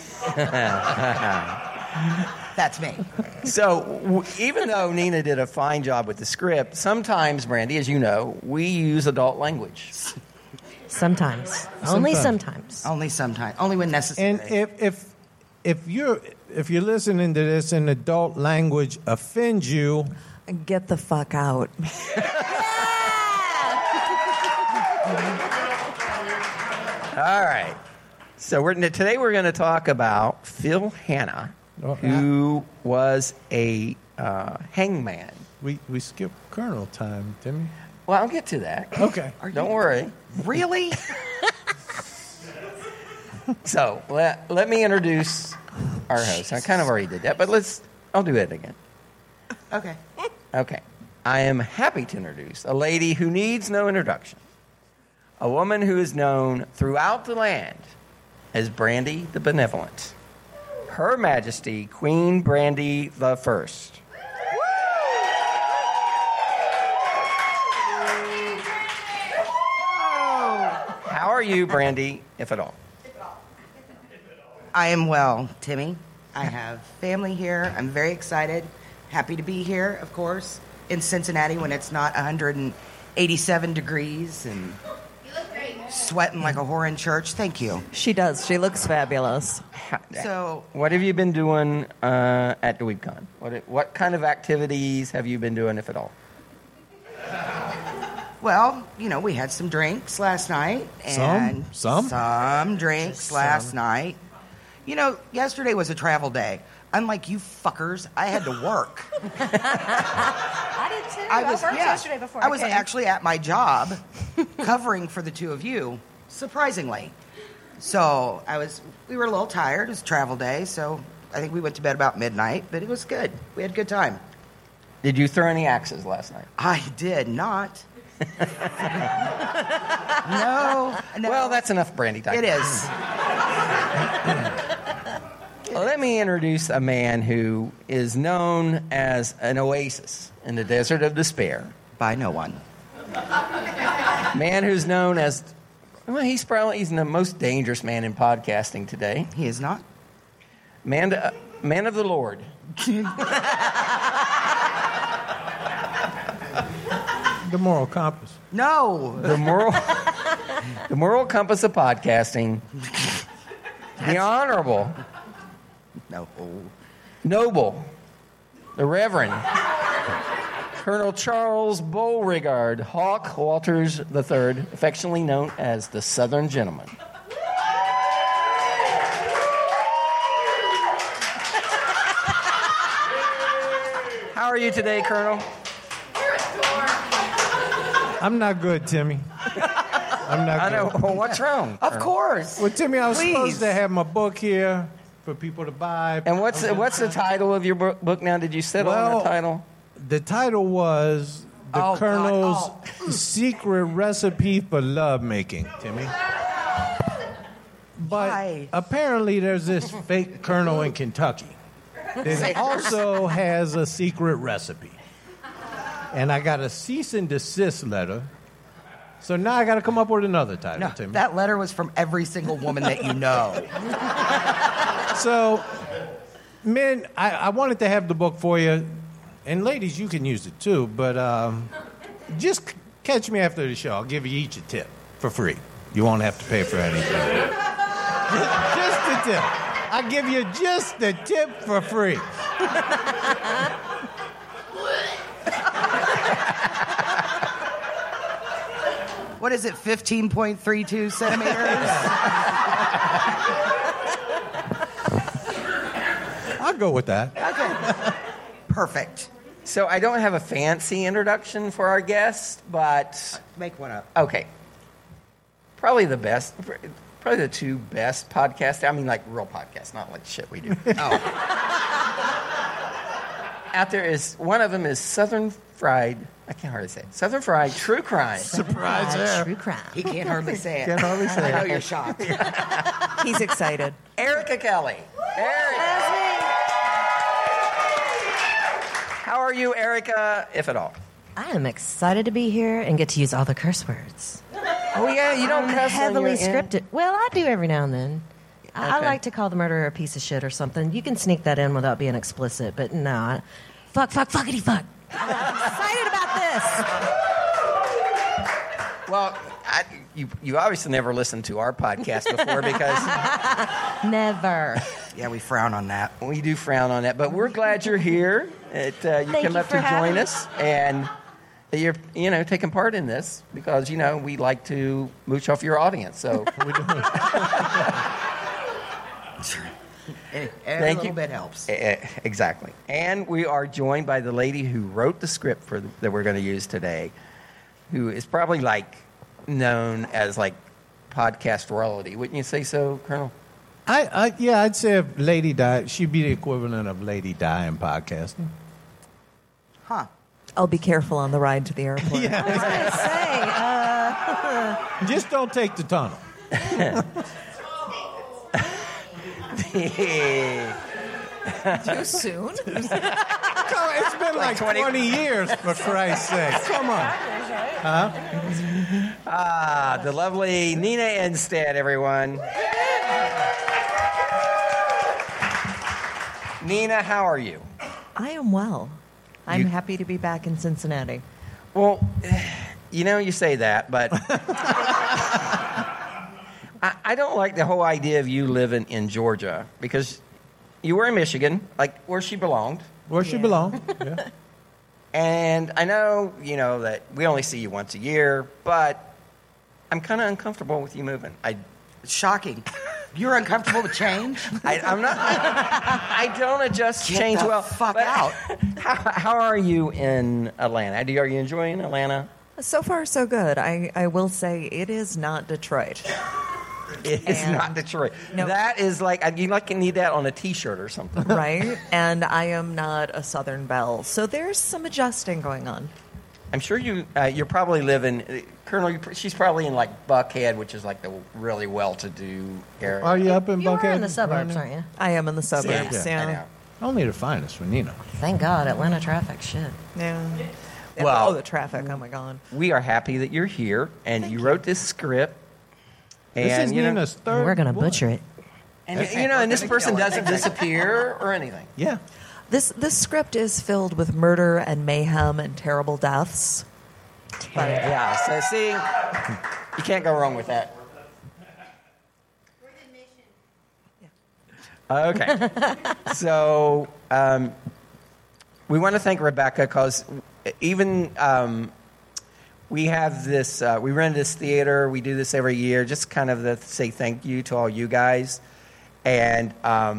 That's me. So even though Nina did a fine job with the script, sometimes, Brandy, as you know, we use adult language. Sometimes. Only sometimes. Only sometimes. Only when necessary. And if you're listening to this and adult language offends you, Get the fuck out. All right. So today we're going to talk about Phil Hanna, who was a hangman. we skip Colonel time, Timmy. Well, I'll get to that. Okay. Don't worry. Really? So let me introduce our host. I kind of already did that, but I'll do it again. Okay. Okay. I am happy to introduce a lady who needs no introduction. A woman who is known throughout the land as Brandy the Benevolent. Her Majesty, Queen Brandy the First. How are you, Brandy, if at all? I am well, Timmy. I have family here. I'm very excited. Happy to be here, of course, in Cincinnati when it's not 187 degrees and sweating like a whore in church. Thank you. She does. She looks fabulous. So, What have you been doing at DweebCon? What kind of activities have you been doing, if at all? well, we had some drinks last night. And Some drinks last night. Yesterday was a travel day. Unlike you fuckers, I had to work. I did too. I was worked yeah, yesterday before I was came. actually at my job covering for the two of you, surprisingly. So we were a little tired. It was a travel day, so I think we went to bed about midnight, but it was good. We had a good time. Did you throw any axes last night? I did not. No. Well, that's enough brandy time. It is. Let me introduce a man who is known as an oasis in the desert of despair. By no one. Man who's known as, well, he's the most dangerous man in podcasting today. He is not. Man of the Lord. The moral compass. No. The moral compass of podcasting. The honorable. No. Noble. The Reverend. Colonel Charles Beauregard Hawk Walters III, affectionately known as the Southern Gentleman. How are you today, Colonel? I'm not good, Timmy. I'm not I know. good. Well, what's wrong? Of course. Well, Timmy, I was Please. supposed to have my book here for people to buy. And what's the title of your book now? Did you settle on a title? The title was The Colonel's Secret Recipe for Love Making, Timmy. But apparently there's this fake colonel in Kentucky that also has a secret recipe. And I got a cease and desist letter. So now I got to come up with another title, No, Timmy. that letter was from every single woman that you know. So, men, I wanted to have the book for you. And ladies, you can use it too. But just catch me after the show. I'll give you each a tip for free. You won't have to pay for anything. Just a tip. I'll give you just the tip for free. What is it, 15.32 centimeters? I'll go with that. Okay. Perfect. So I don't have a fancy introduction for our guest, but... Make one up. Okay. Probably the two best podcasts. I mean, like real podcasts, not like shit we do. Out there is, one of them is Southern Fried, I can't hardly say it, Southern Fried True Crime. Surprise there. True crime. He can't hardly say it. Can't hardly say I know it. you're shocked. He's excited. Erica Kelly. Erica. How are you, Erica, if at all? I am excited to be here and get to use all the curse words. Oh, yeah, you don't cuss Heavily when you're in- scripted. Well, I do every now and then. I Okay. like to call the murderer a piece of shit or something. You can sneak that in without being explicit, but no. Fuckity fuck. I'm excited about this. Well, you obviously never listened to our podcast before because Never. Yeah, we frown on that. we do frown on that. But we're glad you're here. You Thank come you up for to having join us, and you're taking part in this because we like to mooch off your audience. So We do. Every little bit helps. Exactly. And we are joined by the lady who wrote the script that we're going to use today, who is probably known as podcast royalty. Wouldn't you say so, Colonel? I'd say if Lady Di, she'd be the equivalent of Lady Di in podcasting. Huh. I'll be careful on the ride to the airport. Yeah. I was going to say, Just don't take the tunnel. Too soon? It's been like 20 years, for Christ's sake. Come on. The lovely Nina Instead, everyone. Nina, how are you? I am well. I'm happy to be back in Cincinnati. Well, you say that, but I don't like the whole idea of you living in Georgia because you were in Michigan, where she belonged. Where she belong. Yeah. And I know, that we only see you once a year, but I'm kind of uncomfortable with you moving. Shocking. You're uncomfortable with change? I'm not. I don't adjust to change the well. fuck but out. How are you in Atlanta? Are you enjoying Atlanta? So far, so good. I will say it is not Detroit. It is not Detroit. No. That is you need that on a T-shirt or something. Right? And I am not a Southern belle. So there's some adjusting going on. I'm sure you're probably living, Colonel. She's probably in like Buckhead, which is like the really well-to-do area. Are you up in Buckhead? You're in the suburbs, aren't you? I am in the suburbs. I Yeah. know. Only the finest one, you know. Thank God, Atlanta traffic. Shit. Yeah. Well, the traffic. Oh my God. We are happy that you're here, and you wrote this script. This And is you know, Nina's third. We're gonna one. butcher it. and this person doesn't disappear or anything. Yeah. This script is filled with murder and mayhem and terrible deaths. But Yeah. So see, you can't go wrong with that. Okay. So we want to thank Rebecca because even we have this, we run this theater. We do this every year just kind of to say thank you to all you guys. And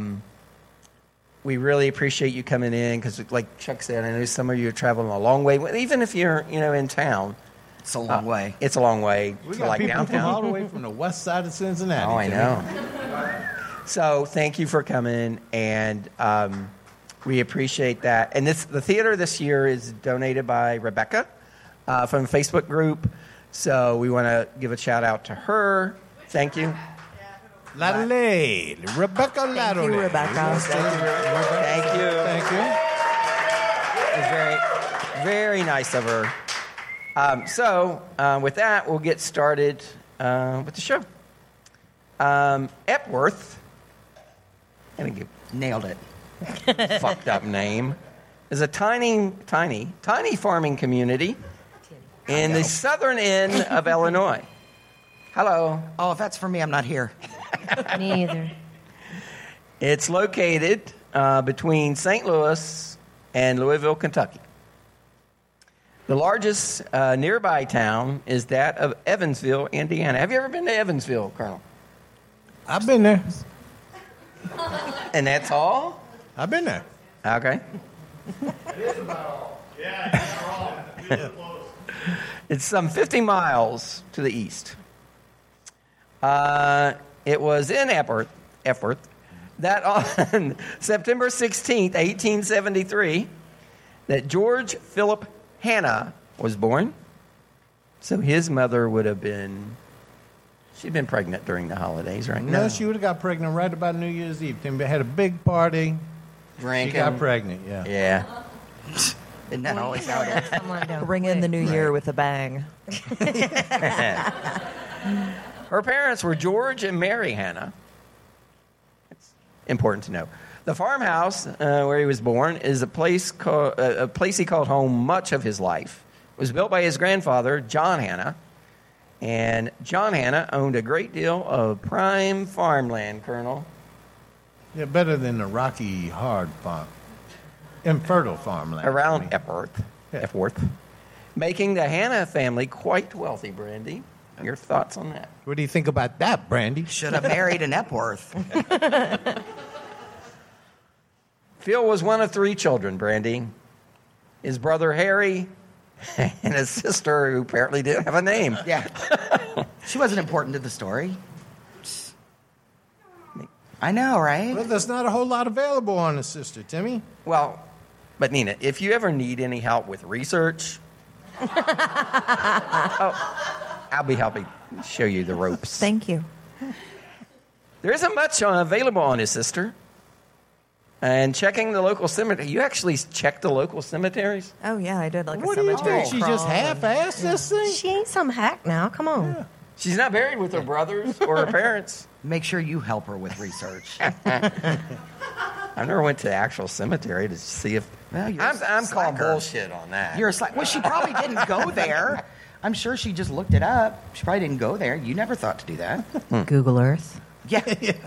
we really appreciate you coming in because, like Chuck said, I know some of you are traveling a long way. Even if you're, in town. It's a long way. It's a long way We to got like people from downtown. all the way from the west side of Cincinnati. Oh, I Jimmy. know. So thank you for coming, and we appreciate that. And the theater this year is donated by Rebecca from the Facebook group. So we want to give a shout out to her. Thank you. Ladley. Rebecca Ladley. you, Rebecca. Thank you. Thank you. It's very, very nice of her. So with that, we'll get started with the show. Epworth. Nailed it. Fucked up name, is a tiny farming community in the southern end of Illinois. Hello. Oh, if that's for me, I'm not here. Me either. It's located between St. Louis and Louisville, Kentucky. The largest nearby town is that of Evansville, Indiana. Have you ever been to Evansville, Colonel? I've been there. And that's all? I've been there. Okay. It's some 50 miles to the east. It was in Epworth that on September 16th, 1873, that George Philip Hanna was born. So his mother would have been... She'd been pregnant during the holidays, right? No, she would have got pregnant right about New Year's Eve. They had a big party. Drinking. She got pregnant, yeah. Yeah. Isn't that always how it is? Someone don't Bring in the new year with a bang. Her parents were George and Mary Hanna. It's important to know. The farmhouse where he was born is a place he called home much of his life. It was built by his grandfather, John Hanna. And John Hanna owned a great deal of prime farmland, Colonel. Yeah, better than the rocky, hard farm. Infertile farmland. Around Epworth. Yeah. Epworth. Making the Hanna family quite wealthy, Brandy. Your thoughts on that? What do you think about that, Brandy? Should have married an Epworth. Phil was one of 3 children, Brandy. His brother Harry and his sister, who apparently didn't have a name. Yeah. She wasn't important to the story. I know, right? Well, there's not a whole lot available on the sister, Timmy. Well, but Nina, if you ever need any help with research, I'll be helping show you the ropes. Thank you. There isn't much available on his sister. And checking the local cemetery. You actually checked the local cemeteries? Oh, yeah, I did like What a do you cemetery think? She just crawl. half-assed this thing? She ain't some hack now. Come on. She's not buried with her brothers or her parents. Make sure you help her with research. I never went to the actual cemetery to see if... Well, you're I'm calling slacker. bullshit on that. You're a slack. Well, she probably didn't go there. I'm sure she just looked it up. She probably didn't go there. You never thought to do that. Google Earth. Yeah.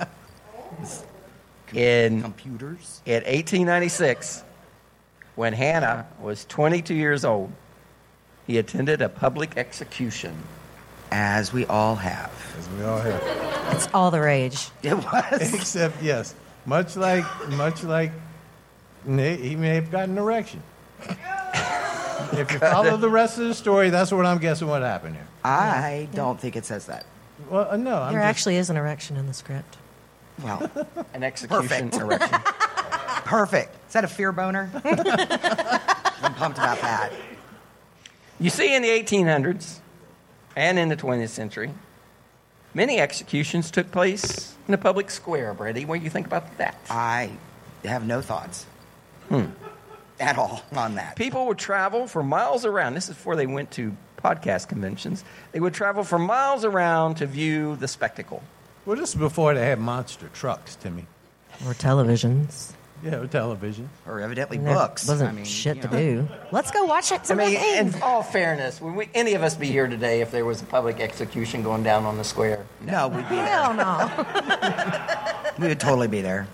in Computers. 1896, when Hanna was 22 years old, he attended a public execution. As we all have. As we all have. It's all the rage. It was. Except, yes, much like Nate, he may have gotten an erection. If you follow the rest of the story, that's what I'm guessing what happened here. I don't think it says that. Well, no, I'm There just... actually is an erection in the script. Well, An execution Perfect. erection. perfect. Is that a fear boner? I'm pumped about that. You see, in the 1800s and in the 20th century, many executions took place in the public square. Brandy, what do you think about that? I have no thoughts at all on that. People would travel for miles around. This is before they went to podcast conventions. They would travel for miles around to view the spectacle. Well, this is before they had monster trucks, Timmy. Or televisions. Yeah, or television. Or evidently And there books. wasn't shit to do. Let's go watch it. I mean, in all fairness, would any of us be here today if there was a public execution going down on the square? No, we'd be there. Hell no. We would totally be there.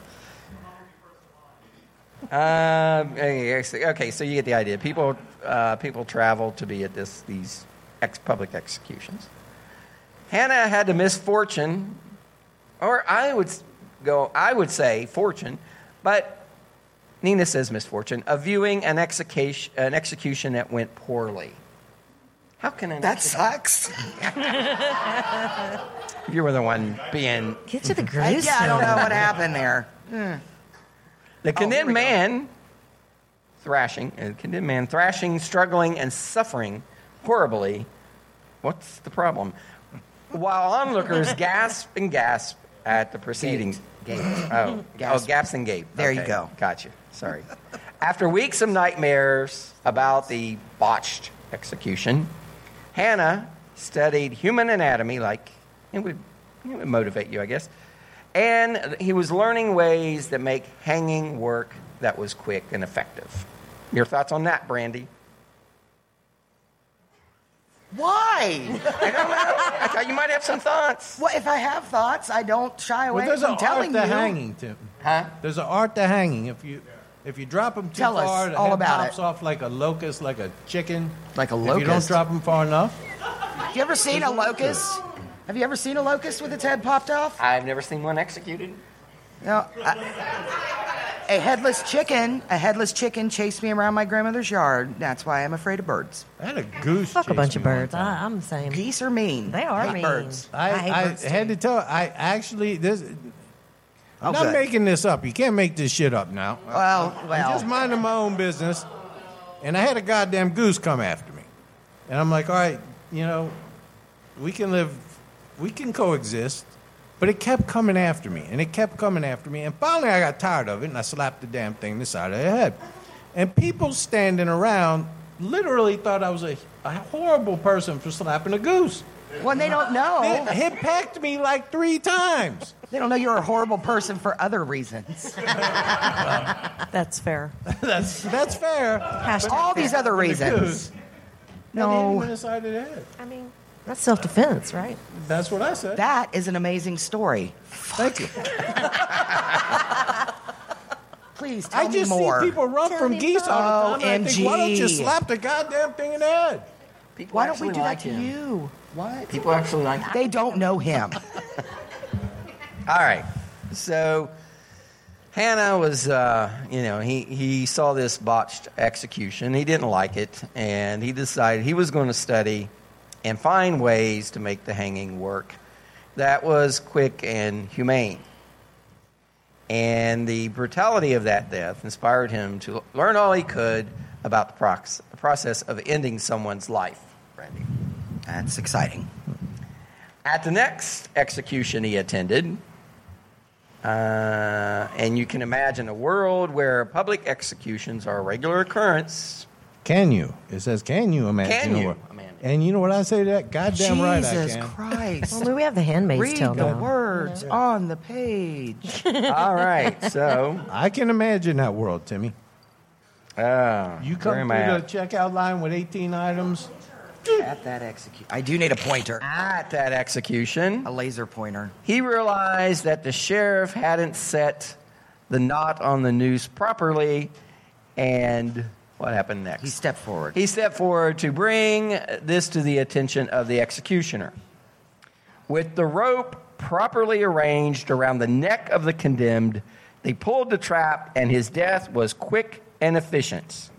Okay, so you get the idea. People travel to be at these public executions. Hannah had the misfortune, or I would say fortune, but Nina says misfortune, of viewing an execution that went poorly. How can that sucks? You were the one being... Get to the grease. I don't know what happened there. The condemned man thrashing, struggling, and suffering horribly. What's the problem? While onlookers gasp at the proceedings. Gasp and gape. There you go. Gotcha. Sorry. After weeks of nightmares about the botched execution, Hannah studied human anatomy, like it would motivate you, I guess. And he was learning ways that make hanging work that was quick and effective. Your thoughts on that, Brandy? Why? I don't know. I thought you might have some thoughts. Well, if I have thoughts, I don't shy away Well, there's from an telling art you. to hanging, Tim. Huh? There's an art to hanging. If you drop them too Tell us far, the all head about pops it. off like a locust, like a chicken. Like a If you don't locust? drop them far enough. Have you ever seen a locust? Have you ever seen a locust with its head popped off? I've never seen one executed. No. A headless chicken chased me around my grandmother's yard. That's why I'm afraid of birds. I had a goose. Fuck a chase bunch of me one birds. time. I'm the same. Geese are mean. They are Hate mean. birds. I hate birds, had too. to tell. I actually this. I'm not Okay. making this up. You can't make this shit up now. Well. I'm just minding my own business, and I had a goddamn goose come after me, and I'm like, all right, we can coexist. But it kept coming after me, and and finally I got tired of it, and I slapped the damn thing in the side of the head. And people standing around literally thought I was a horrible person for slapping a goose. When they don't know. It pecked me like 3 times. They don't know you're a horrible person for other reasons. That's fair. That's fair. Hashtag All fair. these other The reasons. goose, No. hit him in the side of the head. I mean, that's self-defense, right? That's what I said. That is an amazing story. Thank you. Please tell I me just see more. people run from geese all the time. and I think, why don't you slap the goddamn thing in the head? People Why don't we actually do like that to him. you? What? People actually like him. They don't know him. All right. So Hannah was, he saw this botched execution. He didn't like it, and he decided he was going to study and find ways to make the hanging work that was quick and humane. And the brutality of that death inspired him to learn all he could about the process of ending someone's life. Randy. That's exciting. At the next execution he attended, and you can imagine a world where public executions are a regular occurrence. Can you? It says, can you imagine? Can you, what- Amanda? And you know what I say to that? Goddamn right I Jesus can. Christ. Well, we have the Handmaid's Read Tale the now. words on the page. All right, so I can imagine that world, Timmy. You where come am through I the at? checkout line with 18 items. At that execution. I do need a pointer. At that execution, A laser pointer. he realized that the sheriff hadn't set the knot on the noose properly, and what happened next? He stepped forward. He stepped forward to bring this to the attention of the executioner. With the rope properly arranged around the neck of the condemned, they pulled the trap, and his death was quick and efficient.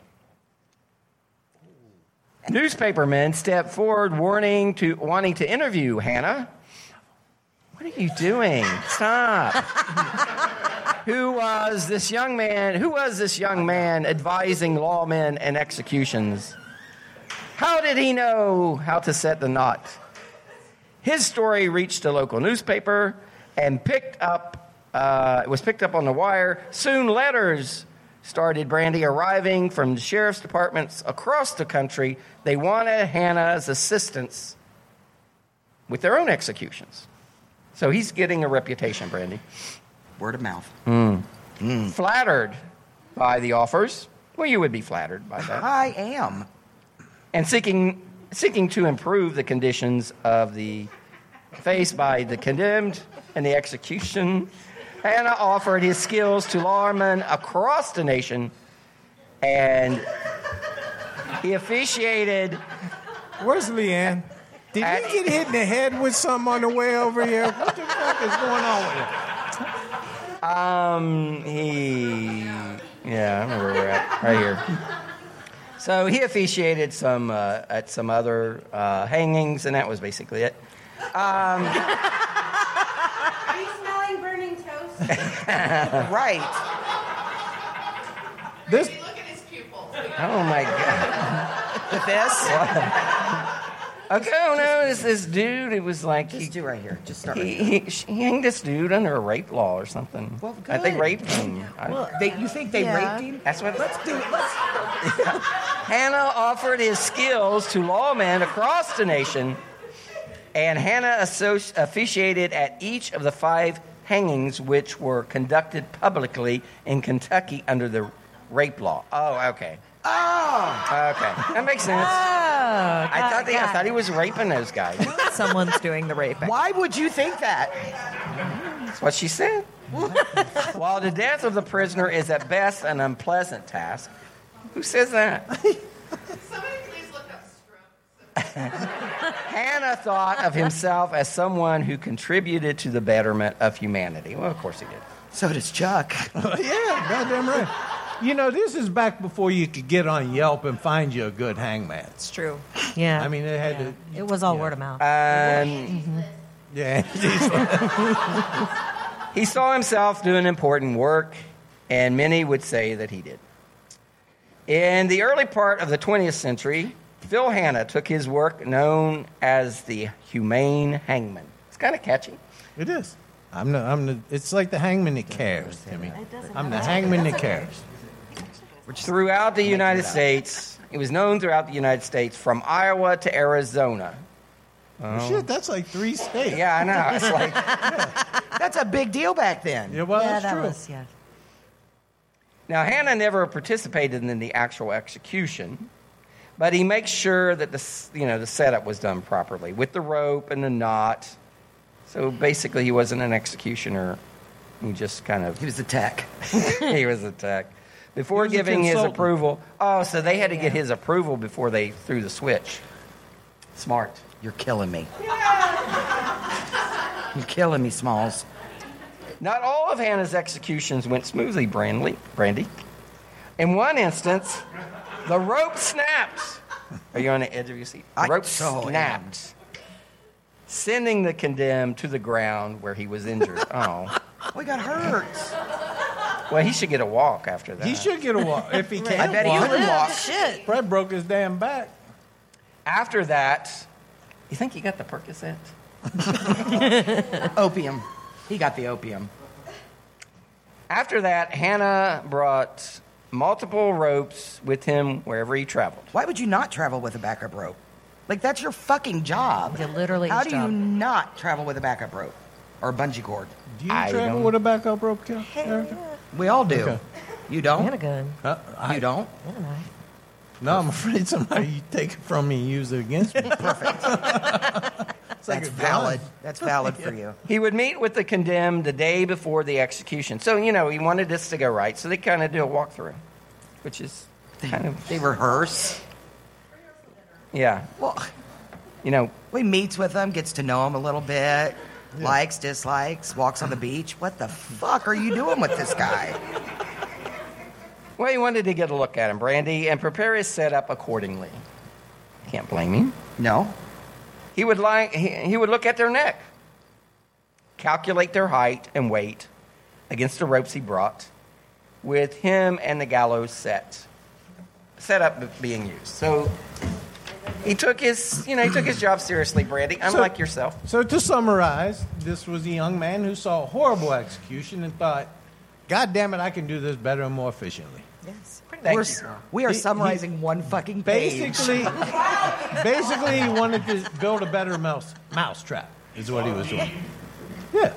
Newspapermen stepped forward, wanting to interview Hannah. What are you doing? Stop. Who was this young man advising lawmen and executions? did he know how to set the knot? His story reached a local newspaper and it was picked up on the wire. Soon letters started, Brandy, arriving from the sheriff's departments across the country. They wanted Hannah's assistance with their own executions. So he's getting a reputation, Brandy. Word of mouth. Flattered by the offers. Well, you would be flattered by that. I am. And seeking to improve the conditions of the faced by the condemned and the execution, Hannah offered his skills to lawmen across the nation, and he officiated. Where's Leanne? Did you get hit in the head with something on the way over here? What the fuck is going on with it? I remember where we're at, right here. So he officiated at some other hangings, and that was basically it. Are you smelling burning toast? Right. Look at his pupils. Oh my God. With this? Okay, this dude, it was like... Just do right here. Just start he hanged this dude under a rape law or something. Well, I think good. raped him. You think they raped him? That's what... Let's do it. Hannah offered his skills to lawmen across the nation, and Hannah officiated at each of the 5 hangings which were conducted publicly in Kentucky under the rape law. Oh, okay. Oh. Okay. That makes sense. I thought he was raping those guys. Someone's doing the raping. Why would you think that? That's what she said. While the death of the prisoner is at best an unpleasant task. Who says that? Somebody please look up stroke. Hannah thought of himself as someone who contributed to the betterment of humanity. Well, of course he did. So does Chuck. Yeah, goddamn right. You know, this is back before you could get on Yelp and find you a good hangman. It's true. Yeah. I mean, it had to... It was all word of mouth. Yeah. He saw himself doing important work, and many would say that he did. In the early part of the 20th century, Phil Hannah took his work known as the humane hangman. It's kind of catchy. It is. It's like the hangman that cares, Timmy. I'm the hangman that cares. Throughout the United States, it was known throughout the United States from Iowa to Arizona. Well, shit, that's like 3 states. Yeah, I know. It's like... That's a big deal back then. Yeah, well, that's that true. was, yeah. Now, Hannah never participated in the actual execution, but he makes sure that the setup was done properly with the rope and the knot. So basically, he wasn't an executioner. He just kind of... He was a tech. He was a tech. Before giving his approval... Oh, so they had to get his approval before they threw the switch. Smart. You're killing me. You're killing me, Smalls. Not all of Hannah's executions went smoothly, Brandy. In one instance, the rope snapped. Are you on the edge of your seat? The rope snapped, sending the condemned to the ground where he was injured. Oh. We got hurt. Well, he should get a walk after that. He should get a walk. If he can't I bet he walk, couldn't walk. Shit. Fred broke his damn back. After that, you think he got the Percocet? Opium. He got the opium. After that, Hannah brought multiple ropes with him wherever he traveled. Why would you not travel with a backup rope? Like, that's your fucking job. Yeah, literally How his do job. you not travel with a backup rope? Or a bungee cord? Do you travel with a backup rope, Erica? We all do. Okay. You don't? And a gun. You don't? And a knife. No, I'm afraid somebody take it from me and use it against me. Perfect. like That's a valid. gun. That's valid for you. He would meet with the condemned the day before the execution. So, he wanted this to go right. So they kind of do a walkthrough, which is kind of... They rehearse. Yeah. Well, we meets with them, gets to know them a little bit, likes, dislikes, walks on the beach. What the fuck are you doing with this guy? Well, he wanted to get a look at him, Brandy, and prepare his setup accordingly. Can't blame him. No. He would look at their neck, calculate their height and weight against the ropes he brought, with him and the gallows set up being used. So He took his job seriously, Brandy, unlike yourself. So to summarize, this was a young man who saw a horrible execution and thought, God damn it, I can do this better and more efficiently. Yes. Thank you. We are summarizing one fucking page. Basically, he wanted to build a better mousetrap, is what he was doing. Yeah.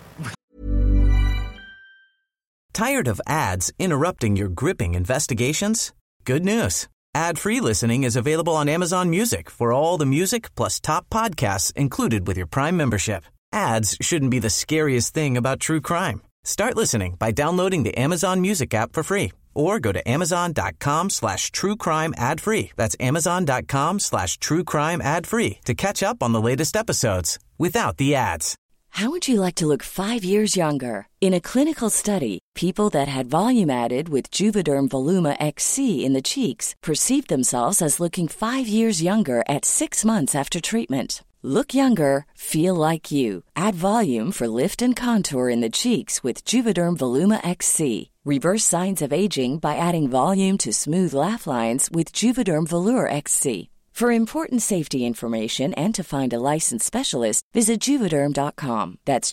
Tired of ads interrupting your gripping investigations? Good news. Ad-free listening is available on Amazon Music for all the music plus top podcasts included with your Prime membership. Ads shouldn't be the scariest thing about true crime. Start listening by downloading the Amazon Music app for free or go to amazon.com/truecrime ad-free. That's amazon.com/truecrime ad-free to catch up on the latest episodes without the ads. How would you like to look 5 years younger? In a clinical study, people that had volume added with Juvederm Voluma XC in the cheeks perceived themselves as looking 5 years younger at 6 months after treatment. Look younger, feel like you. Add volume for lift and contour in the cheeks with Juvederm Voluma XC. Reverse signs of aging by adding volume to smooth laugh lines with Juvederm Volure XC. For important safety information and to find a licensed specialist, visit Juvederm.com. That's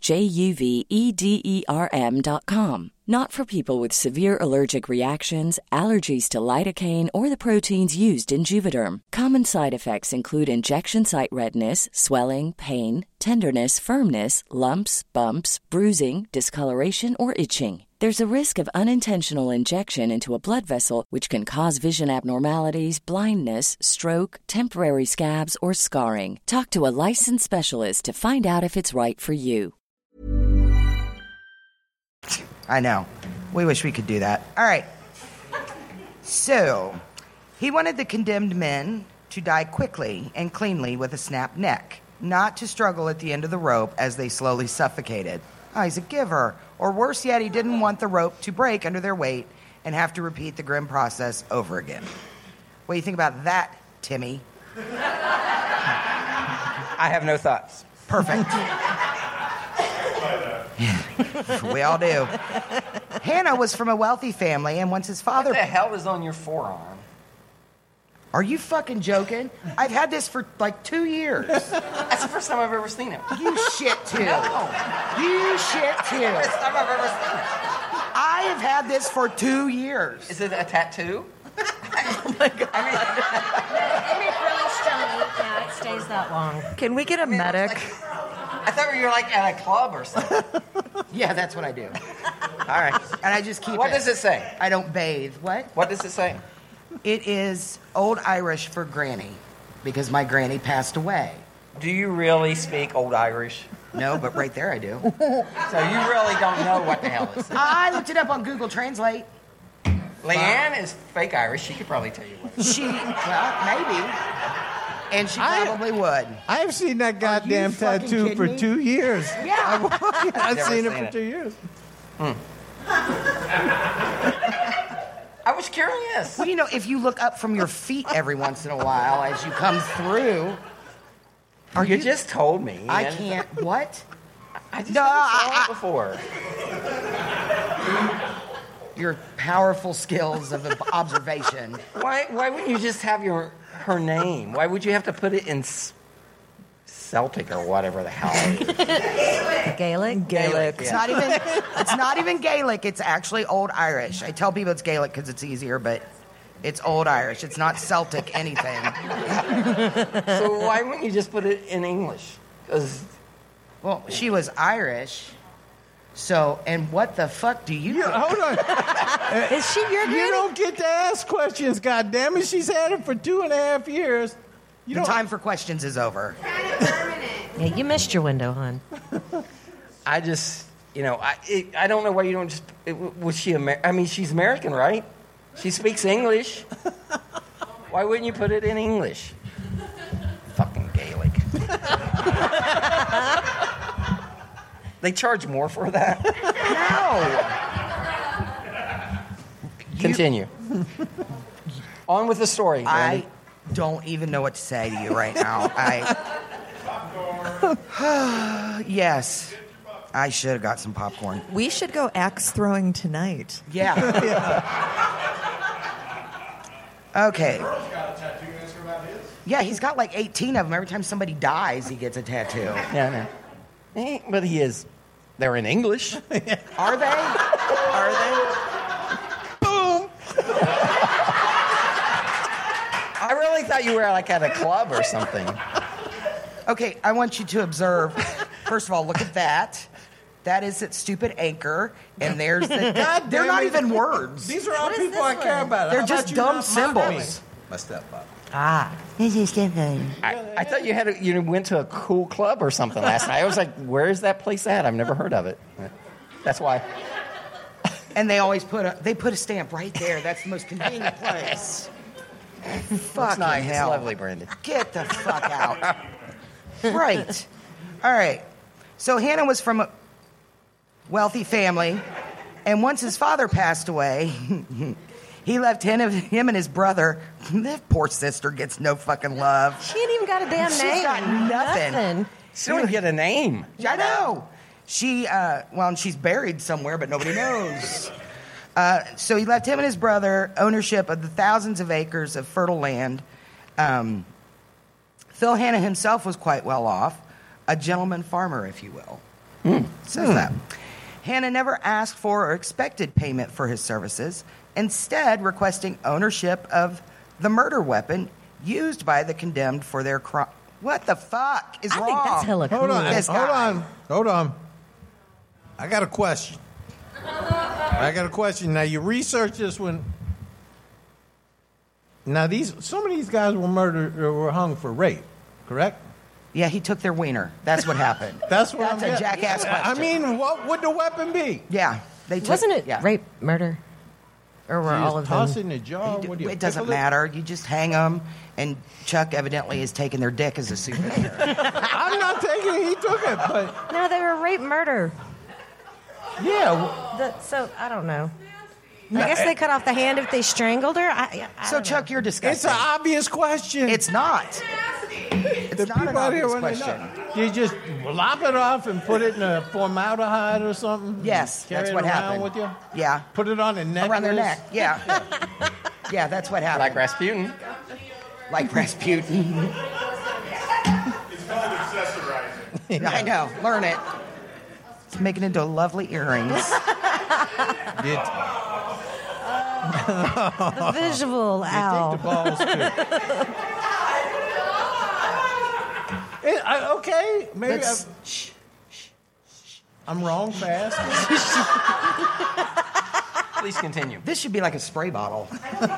JUVEDERM.com. Not for people with severe allergic reactions, allergies to lidocaine, or the proteins used in Juvederm. Common side effects include injection site redness, swelling, pain, tenderness, firmness, lumps, bumps, bruising, discoloration, or itching. There's a risk of unintentional injection into a blood vessel, which can cause vision abnormalities, blindness, stroke, temporary scabs, or scarring. Talk to a licensed specialist to find out if it's right for you. I know. We wish we could do that. All right. So, he wanted the condemned men to die quickly and cleanly with a snapped neck, not to struggle at the end of the rope as they slowly suffocated. Oh, he's a giver. Or worse yet, he didn't want the rope to break under their weight and have to repeat the grim process over again. What do you think about that, Timmy? I have no thoughts. Perfect. We all do. Hannah was from a wealthy family, and once his father... What the hell is on your forearm? Are you fucking joking? I've had this for like 2 years. That's the first time I've ever seen it. You shit too. No. You shit too. First time I've ever seen it. I have had this for 2 years. Is it a tattoo? Oh my God. I mean, really stony. Yeah, it stays that long. Can we get a medic? I thought you were like at a club or something. Yeah, that's what I do. All right. And I just keep What does it say? I don't bathe. What? What does it say? It is Old Irish for granny, because my granny passed away. Do you really speak Old Irish? No, but right there I do. So you really don't know what the hell it says. I looked it up on Google Translate. Leanne is fake Irish. She could probably tell you what. Well, maybe. And she probably would. I've seen that goddamn fucking tattoo kidding for me? 2 years. Yeah. I've Never seen it seen for it. 2 years. I was curious. Well, you know, if you look up from your feet every once in a while as you come through... You just told me. I and can't... What? I just No, never saw it before. Your powerful skills of observation. Why wouldn't you just have her name? Why would you have to put it in Celtic or whatever the hell it is? Gaelic? Gaelic. It's not even Gaelic. It's actually Old Irish. I tell people it's Gaelic because it's easier, but it's Old Irish. It's not Celtic anything. So why wouldn't you just put it in English? Well, she was Irish. So, and what the fuck do you... Hold on. Is she your granny? You don't get to ask questions, goddammit. She's had it for 2.5 years. The time for questions is over. Yeah, you missed your window, hon. I just, I don't know why you don't just... Was she she's American, right? She speaks English. Why wouldn't you put it in English? Fucking Gaelic. They charge more for that? No. Continue. On with the story, Randy. I don't even know what to say to you right now. Yes. I should have got some popcorn. We should go axe throwing tonight. Yeah. Okay. Yeah, he's got like 18 of them. Every time somebody dies, he gets a tattoo. Yeah, no. But he is. They're in English. Are they? Are they? Boom! I really thought you were like at a club or something. Okay, I want you to observe. First of all, look at that. That is that stupid anchor, and there's the. They're not even words. These are all people I care about. They're How just about you dumb not mock symbols. me? My stepfather. I thought you went to a cool club or something last night. I was like, where is that place at? I've never heard of it. That's why. And they always put a stamp right there. That's the most convenient place. Fucking nice. hell. It's lovely, Brandon. Get the fuck out. Right. All right. So Hannah was from a wealthy family, and once his father passed away, he left him and his brother. That poor sister gets no fucking love. She ain't even got a damn name. She's got nothing. She don't even get a name. I know. She, and she's buried somewhere, but nobody knows. So he left him and his brother ownership of the thousands of acres of fertile land. Phil Hannah himself was quite well off, a gentleman farmer, if you will. Says that. Hannah never asked for or expected payment for his services, instead requesting ownership of the murder weapon used by the condemned for their crime. What the fuck is wrong? I think that's hella cool. Hold on. I got a question. Now, you researched this one. Now, some of these guys were murdered or were hung for rape, correct? Yeah, he took their wiener. That's what happened. That's a jackass question. I mean, what would the weapon be? Yeah, they took. Wasn't it yeah. rape, murder? Or were all of them? Toss it in the jar? It doesn't matter. You just hang them, and Chuck evidently is taking their dick as a souvenir. I'm not taking it. He took it, but... No, they were rape, murder. Yeah. So, I don't know. I guess they cut off the hand if they strangled her. I So, Chuck, you're disgusting. It's an obvious question. It's not. It's not an obvious question. You just lop it off and put it in a formaldehyde or something? Yes, Carry that's it what around happened. with you? Yeah. Put it on a necklace? Around their neck, yeah. Yeah, that's what happened. Like Rasputin. Like Rasputin. It's called accessorizing. I know. Learn it. It's making into lovely earrings. The visual, ow. Take the balls, too. Okay, maybe I'm wrong fast. Please continue. This should be like a spray bottle.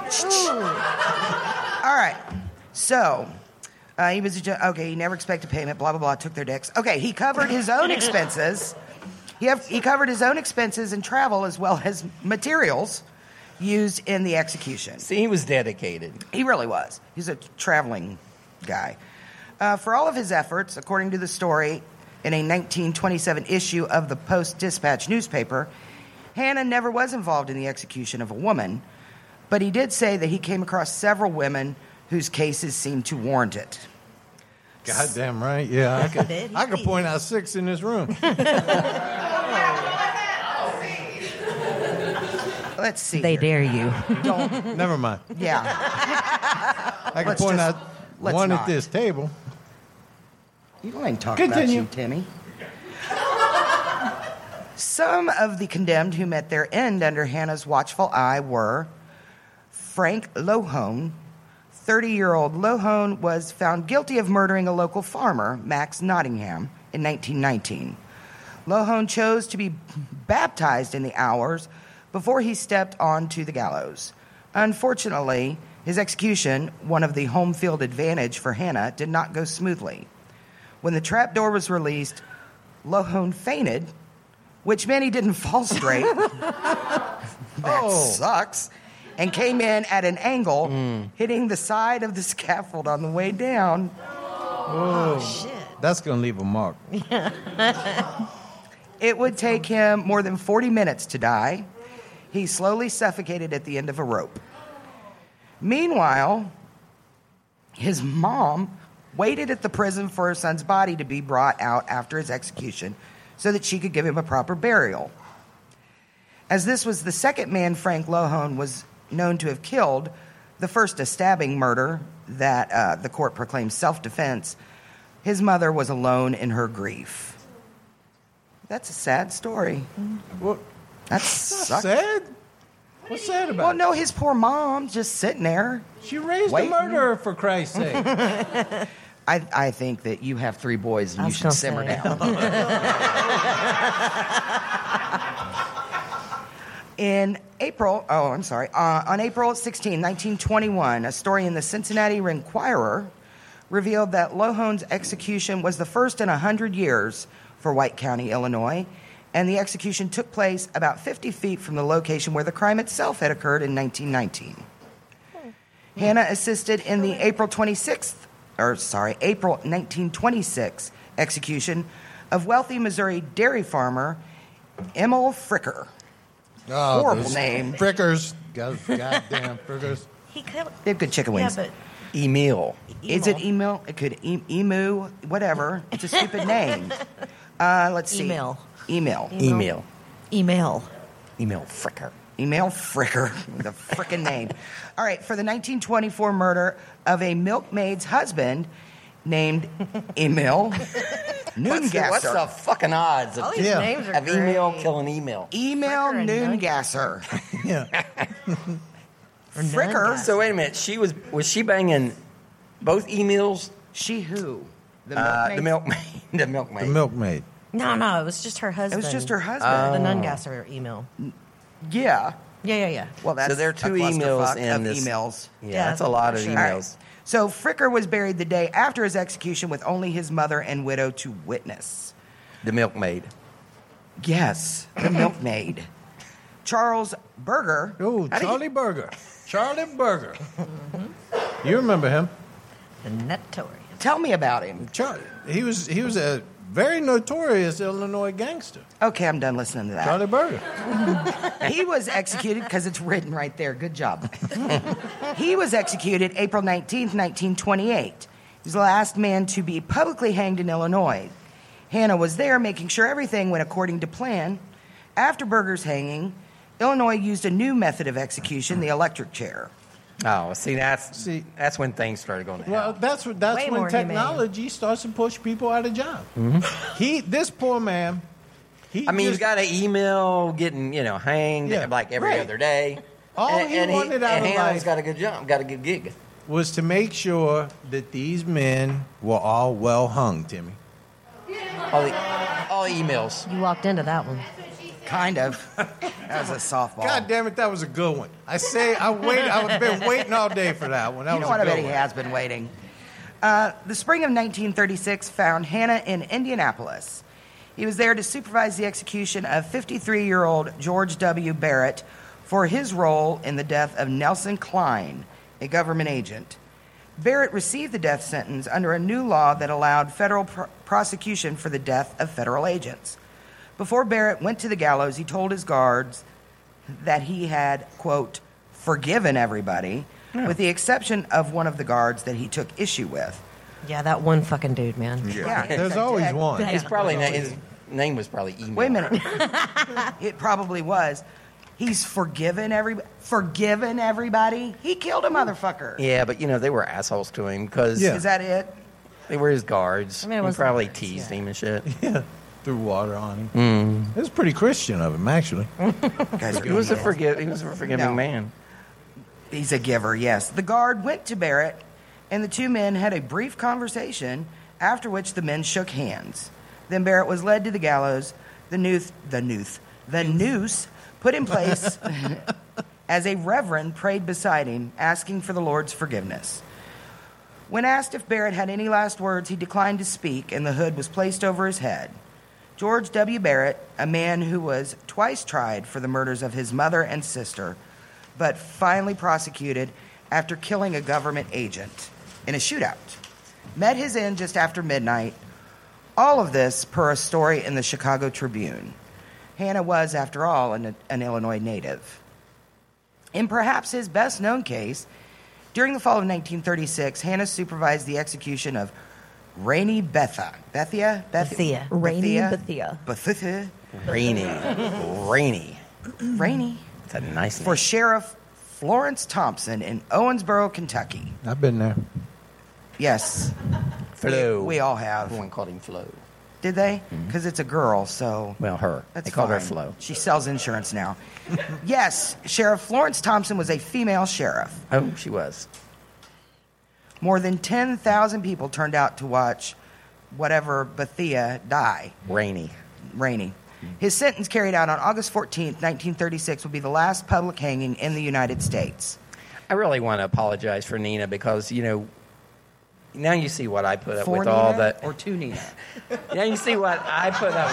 All right. So, he was he never expected payment, blah, blah, blah, took their dicks. Okay, he covered his own expenses. He covered his own expenses and travel as well as materials used in the execution. See, he was dedicated. He really was. He's a traveling guy. For all of his efforts, according to the story in a 1927 issue of the Post-Dispatch newspaper, Hannah never was involved in the execution of a woman, but he did say that he came across several women whose cases seemed to warrant it. Goddamn right. Yeah, I could point out 6 in this room. Let's see. They dare you. Don't. Never mind. Yeah. I can point out one at this table. You don't even talk about you, Timmy. Some of the condemned who met their end under Hannah's watchful eye were Frank Lohone. 30-year-old Lohone was found guilty of murdering a local farmer, Max Nottingham, in 1919. Lohone chose to be baptized in the hours before he stepped onto the gallows. Unfortunately, his execution, one of the home field advantage for Hannah, did not go smoothly. When the trapdoor was released, Lohone fainted, which meant he didn't fall straight. That sucks. And came in at an angle, hitting the side of the scaffold on the way down. Oh, shit. That's going to leave a mark. It would take him more than 40 minutes to die. He slowly suffocated at the end of a rope. Meanwhile, his mom waited at the prison for her son's body to be brought out after his execution so that she could give him a proper burial. As this was the second man Frank Lohone was known to have killed, the first a stabbing murder that the court proclaimed self-defense, his mother was alone in her grief. That's a sad story. What? That's sad. What's sad about Well, it? no, his poor mom just sitting there. She raised waiting. a murderer, for Christ's sake. I think that you have 3 boys and I you was should gonna simmer say. down. On April 16, 1921, a story in the Cincinnati Enquirer revealed that Lohone's execution was the first in 100 years for White County, Illinois, and the execution took place about 50 feet from the location where the crime itself had occurred in 1919. Hannah assisted in the April 1926 execution of wealthy Missouri dairy farmer Emil Fricker. Oh, Horrible those name. Frickers. Goddamn Frickers. He could. They have good chicken wings. Yeah, Emil. Is it email? It could emu, whatever. It's a stupid name. Let's see. Email. Email. Email. Email. Email Fricker. Email Fricker. The frickin' name. All right, for the 1924 murder of a milkmaid's husband named Emil Noongasser. What's the fucking odds of, All these names are of Email great. killing Email? Emil Fricker and Noongasser. Yeah. Fricker. So wait a minute. Was she banging both Emils? She who? The The milkmaid. The milkmaid. The milkmaid. No, it was just her husband. It was just her husband. The Nungasser email. Yeah. Yeah. Well, that's So there are 2 a emails clusterfuck in of this. emails. Yeah, that's a lot of sure. emails. All right. So Fricker was buried the day after his execution with only his mother and widow to witness. The milkmaid. Yes, the milkmaid. Charles Berger. Oh, Charlie Berger. Charlie Berger. You remember him? The Notorious. Tell me about him. He was a very notorious Illinois gangster. Okay, I'm done listening to that. Charlie Berger. He was executed because it's written right there. Good job. He was executed April 19th, 1928. He was the last man to be publicly hanged in Illinois. Hannah was there making sure everything went according to plan. After Berger's hanging, Illinois used a new method of execution, the electric chair. Oh, that's when things started going to hell. Well, that's Way when more technology starts to push people out of job. This poor man. You've got an email getting, hanged like every other day. All he wanted out of Hannah's life got a good job, got a good gig. was to make sure that these men were all well hung, Timmy. All emails. You walked into that one. Kind of. That was a softball. God damn it, that was a good one. I've been waiting all day for that one. That You was know what? a I good bet he one. has been waiting. The spring of 1936 found Hannah in Indianapolis. He was there to supervise the execution of 53-year-old George W. Barrett for his role in the death of Nelson Klein, a government agent. Barrett received the death sentence under a new law that allowed federal prosecution for the death of federal agents. Before Barrett went to the gallows, he told his guards that he had, quote, forgiven everybody, with the exception of one of the guards that he took issue with. Yeah, that one fucking dude, man. Yeah, There's always one. His name was probably Email. Wait a minute. It probably was. He's forgiven everybody. He killed a motherfucker. Yeah, but they were assholes to him because Is that it? they were his guards. I mean, it he wasn't probably nice, teased yeah. him and shit. Yeah, threw water on him. It was pretty Christian of him, actually. Guys are He was a idiots. forgiving No. man. He's a giver, yes. The guard went to Barrett, and the two men had a brief conversation, after which the men shook hands. Then Barrett was led to the gallows, the noose put in place as a reverend prayed beside him, asking for the Lord's forgiveness. When asked if Barrett had any last words, he declined to speak, and the hood was placed over his head. George W. Barrett, a man who was twice tried for the murders of his mother and sister, but finally prosecuted after killing a government agent in a shootout, met his end just after midnight. All of this per a story in the Chicago Tribune. Hannah was, after all, an Illinois native. In perhaps his best-known case, during the fall of 1936, Hannah supervised the execution of Rainey Bethia. Bethia. Rainy Bethia. Rainy. Rainey. It's a nice name. For Sheriff Florence Thompson in Owensboro, Kentucky. I've been there. Yes. Flo. We all have. Everyone called him Flo. Did they? Because it's a girl, so... Well, her. That's They called her fine. Flo. She sells insurance now. Yes, Sheriff Florence Thompson was a female sheriff. Oh, she was. More than 10,000 people turned out to watch whatever Bethia die. Rainey. His sentence, carried out on August 14th, 1936, will be the last public hanging in the United States. I really want to apologize for Nina because, now you see what I put up For with Nina all that. or to Nina? Now you see what I put up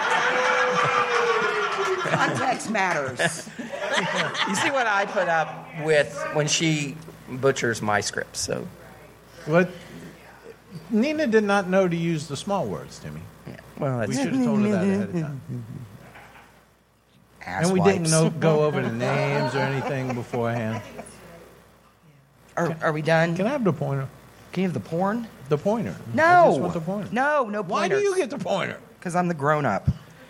with. Context matters. You see what I put up with when she butchers my script. So, What? Nina did not know to use the small words, Timmy. yeah. Well, We that's should have told her that ahead of time. And we didn't go over the names or anything beforehand. Are we done? Can I have the pointer? Can you have the porn? The pointer. No. I just want the pointer. No pointers. Why do you get the pointer? Because I'm the grown-up.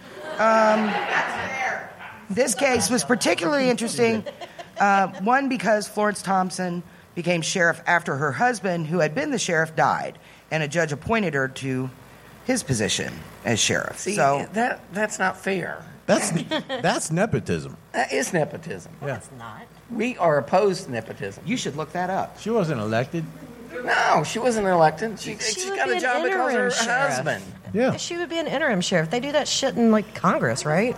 This case was particularly interesting, one, because Florence Thompson became sheriff after her husband, who had been the sheriff, died, and a judge appointed her to his position as sheriff. see, So that's not fair. That's nepotism. That is nepotism. Yeah. It's not. We are opposed to nepotism. you should look that up. She wasn't elected. No, she wasn't elected. She would got be a an job because of her interim sheriff. husband. Yeah. She would be an interim sheriff. They do that shit in, like, Congress, right?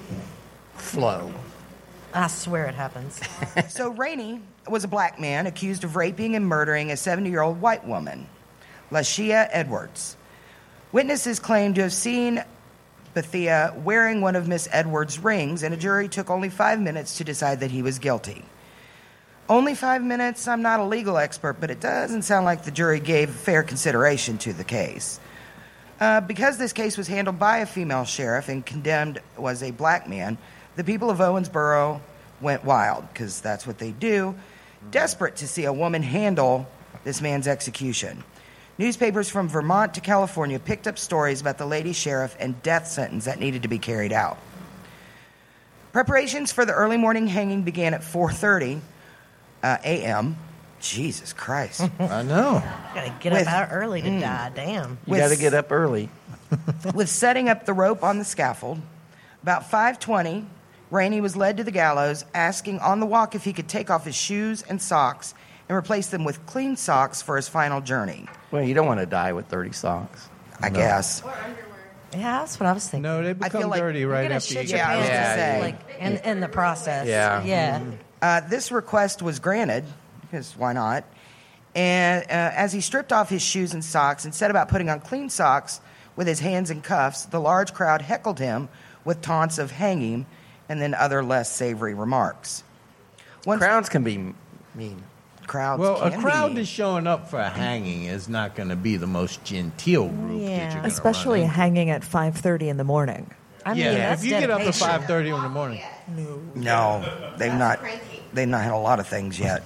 Flo. I swear it happens. So Rainey was a black man accused of raping and murdering a 70-year-old white woman, Lashia Edwards. Witnesses claimed to have seen Bethia wearing one of Miss Edwards' rings, and a jury took only 5 minutes to decide that he was guilty. Only 5 minutes? I'm not a legal expert, but it doesn't sound like the jury gave fair consideration to the case. Because this case was handled by a female sheriff and condemned was a black man, the people of Owensboro went wild, because that's what they do, desperate to see a woman handle this man's execution. Newspapers from Vermont to California picked up stories about the lady sheriff and death sentence that needed to be carried out. Preparations for the early morning hanging began at 4:30 a.m. Jesus Christ. I know. Gotta get up out early to die. Damn. You got to get up early. With setting up the rope on the scaffold, about 5:20, Rainey was led to the gallows, asking on the walk if he could take off his shoes and socks and replace them with clean socks for his final journey. Well, you don't want to die with dirty socks. I guess. Yeah, that's what I was thinking. No, they become like dirty You're right gonna after you shit get your I was pants, gonna say. like in the process. Yeah. Yeah. This request was granted, because why not? And as he stripped off his shoes and socks and set about putting on clean socks with his hands in cuffs, the large crowd heckled him with taunts of hang him and then other less savory remarks. Crowds can be mean. Crowds Well, a can crowd be. that's showing up for a hanging is not going to be the most genteel group that you're going to Especially run into. hanging at 5:30 in the morning. I mean, Yeah, that's if you get up at dedication. 5:30 in the morning. No, they've not had a lot of things yet.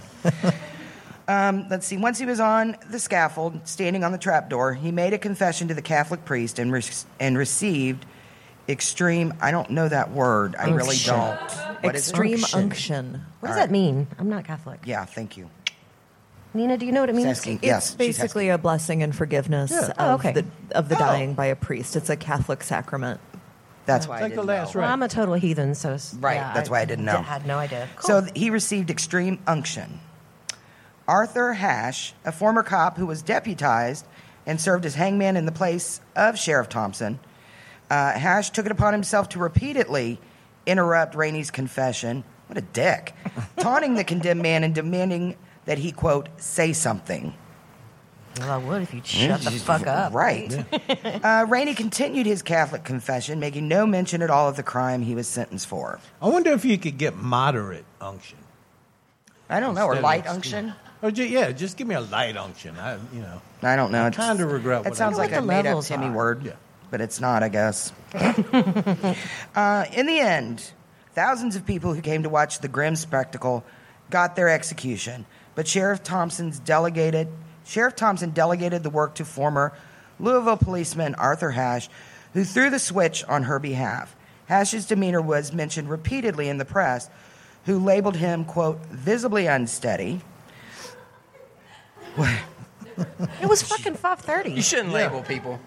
Let's see. Once he was on the scaffold, standing on the trapdoor, he made a confession to the Catholic priest and received extreme. I don't know that word. I really Unction. don't. What is it? Extreme unction. What does that mean? I'm not Catholic. Yeah, thank you. Nina, do you know what it means? Asking. Yes, It's basically a blessing and forgiveness Oh, of, okay. the dying by a priest. It's a Catholic sacrament. That's why I like the didn't last know. Well, I'm a total heathen, so Right, yeah, that's why I didn't know. Had no idea. So he received extreme unction. Arthur Hash, a former cop who was deputized and served as hangman in the place of Sheriff Thompson, Hash took it upon himself to repeatedly interrupt Rainey's confession. What a dick. Taunting the condemned man and demanding that he, quote, say something. Well, I would if you'd shut the fuck up. Right. Rainey continued his Catholic confession, making no mention at all of the crime he was sentenced for. I wonder if you could get moderate unction. I don't know, or Instead of light extreme. unction? Or just give me a light unction. I don't know. I kind of regret That what sounds I like did. a made-up Timmy word, Yeah. but it's not, I guess. In the end, thousands of people who came to watch the grim spectacle got their execution, but Sheriff Thompson delegated the work to former Louisville policeman Arthur Hash, who threw the switch on her behalf. Hash's demeanor was mentioned repeatedly in the press, who labeled him, quote, visibly unsteady. It was fucking 5:30. You shouldn't label people.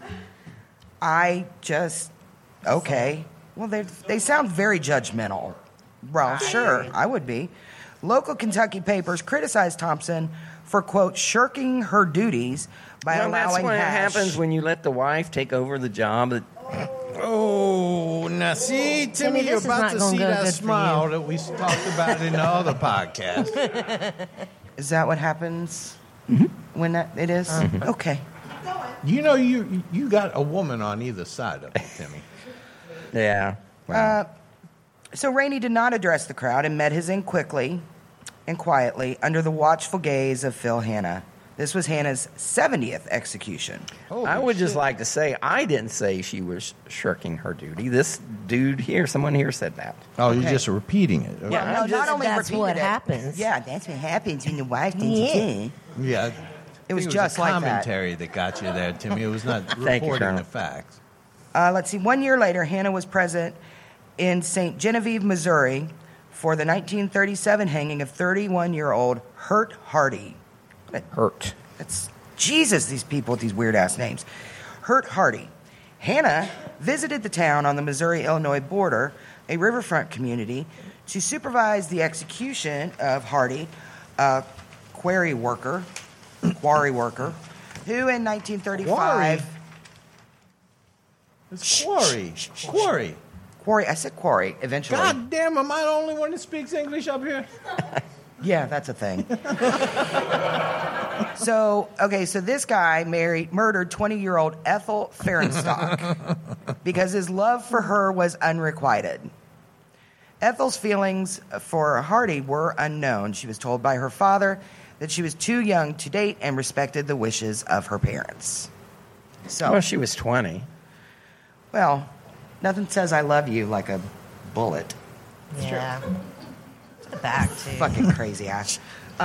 Okay. Well, they sound very judgmental. Well, sure, I would be. Local Kentucky papers criticized Thompson for, quote, shirking her duties by allowing that's what hash. happens when you let the wife take over the job. Oh, now see, Timmy, you're this is about not to gonna see go that good for smile you. that we talked about in the other podcast. Is that what happens when it is? Okay. You know, you got a woman on either side of it, Timmy. Yeah. So Rainey did not address the crowd and met his end quickly and quietly under the watchful gaze of Phil Hanna. This was Hannah's 70th execution. I would just like to say, I didn't say she was shirking her duty. This dude here, someone here said that. Oh, you're just repeating it. Okay. Yeah, no, not only that's repeated what it. happens. Yeah, that's what happens when the wife thinks Yeah. It was I think just a like that. commentary that got you there, Timmy. It was not Thank you, reporting Colonel. the facts. Let's see. 1 year later, Hannah was present in St. Genevieve, Missouri, for the 1937 hanging of 31-year-old Hurt Hardy. Hurt. That's Jesus, these people with these weird-ass names. Hurt Hardy. Hannah visited the town on the Missouri-Illinois border, a riverfront community, to supervise the execution of Hardy, a quarry worker, who in 1935... It's quarry. Quarry. Quarry. I said quarry, eventually. God damn, am I the only one that speaks English up here? Yeah, that's a thing. So this guy murdered 20-year-old Ethel Ferenstock because his love for her was unrequited. Ethel's feelings for Hardy were unknown. She was told by her father that she was too young to date and respected the wishes of her parents. So, Well, she was 20. well, nothing says I love you like a bullet. Yeah. To the back, too. Fucking crazy ass.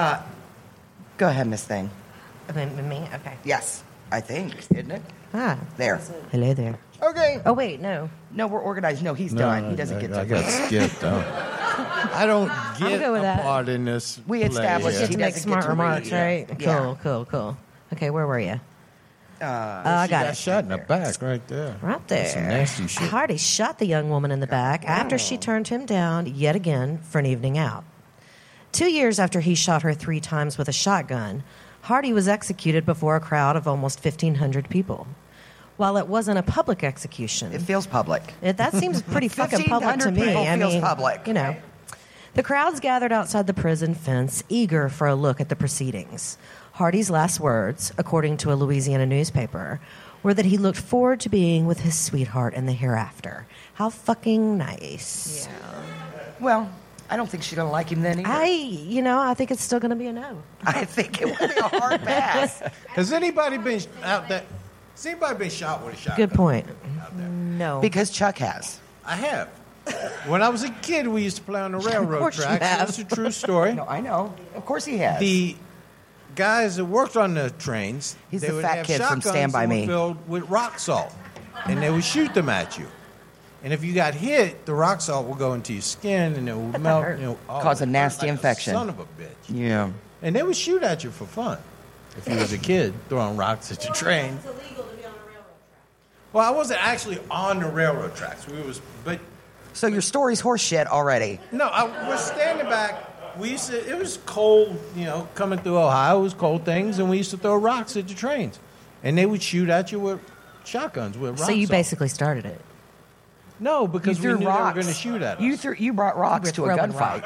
Go ahead, Miss Thing. Me? Okay. Yes, I think, isn't it? Ah. There. Hello there. Okay. Oh, wait, no. No, we're organized. No, he's done. He doesn't get to. I got skipped, though. I don't get good with a that. part in this. We play. established Get he to make doesn't get smart to remarks, read. right? Yeah. Cool. Okay, where were you? I She got got it. shot in the back right there. Right there. That's some nasty shit. Hardy shot the young woman in the back after she turned him down yet again for an evening out. 2 years after he shot her 3 times with a shotgun, Hardy was executed before a crowd of almost 1,500 people. While it wasn't a public execution, It feels public. that seems pretty fucking public to 1,500 me. people feels public. You know. The crowds gathered outside the prison fence, eager for a look at the proceedings. Hardy's last words, according to a Louisiana newspaper, were that he looked forward to being with his sweetheart in the hereafter. How fucking nice. Well, I don't think she's going to like him then either. I think it's still going to be a no. I think it will be a hard pass. Has anybody been out there? Has anybody been shot with a shotgun? Good point. No. Because Chuck has. I have. When I was a kid, we used to play on the railroad course you tracks. have. It's a true story. No, I know. Of course he has. The guys that worked on the trains, He's they the would fat have kid from shotguns Stand By that were Me. filled with rock salt, and they would shoot them at you. And if you got hit, the rock salt will go into your skin, and it will melt. Cause a it hurt nasty like infection. Son of a bitch. Yeah. And they would shoot at you for fun. If you was a kid throwing rocks at your train. It's illegal to be on a railroad track. Well, I wasn't actually on the railroad tracks. But So your story's horse shit already. no, I was standing back. It was cold, coming through Ohio. It was cold things, and we used to throw rocks at the trains, and they would shoot at you with shotguns with rocks. So you on. basically started it. No, because You we threw knew rocks. they were going to shoot at us. You brought rocks You were to a throwing gunfight.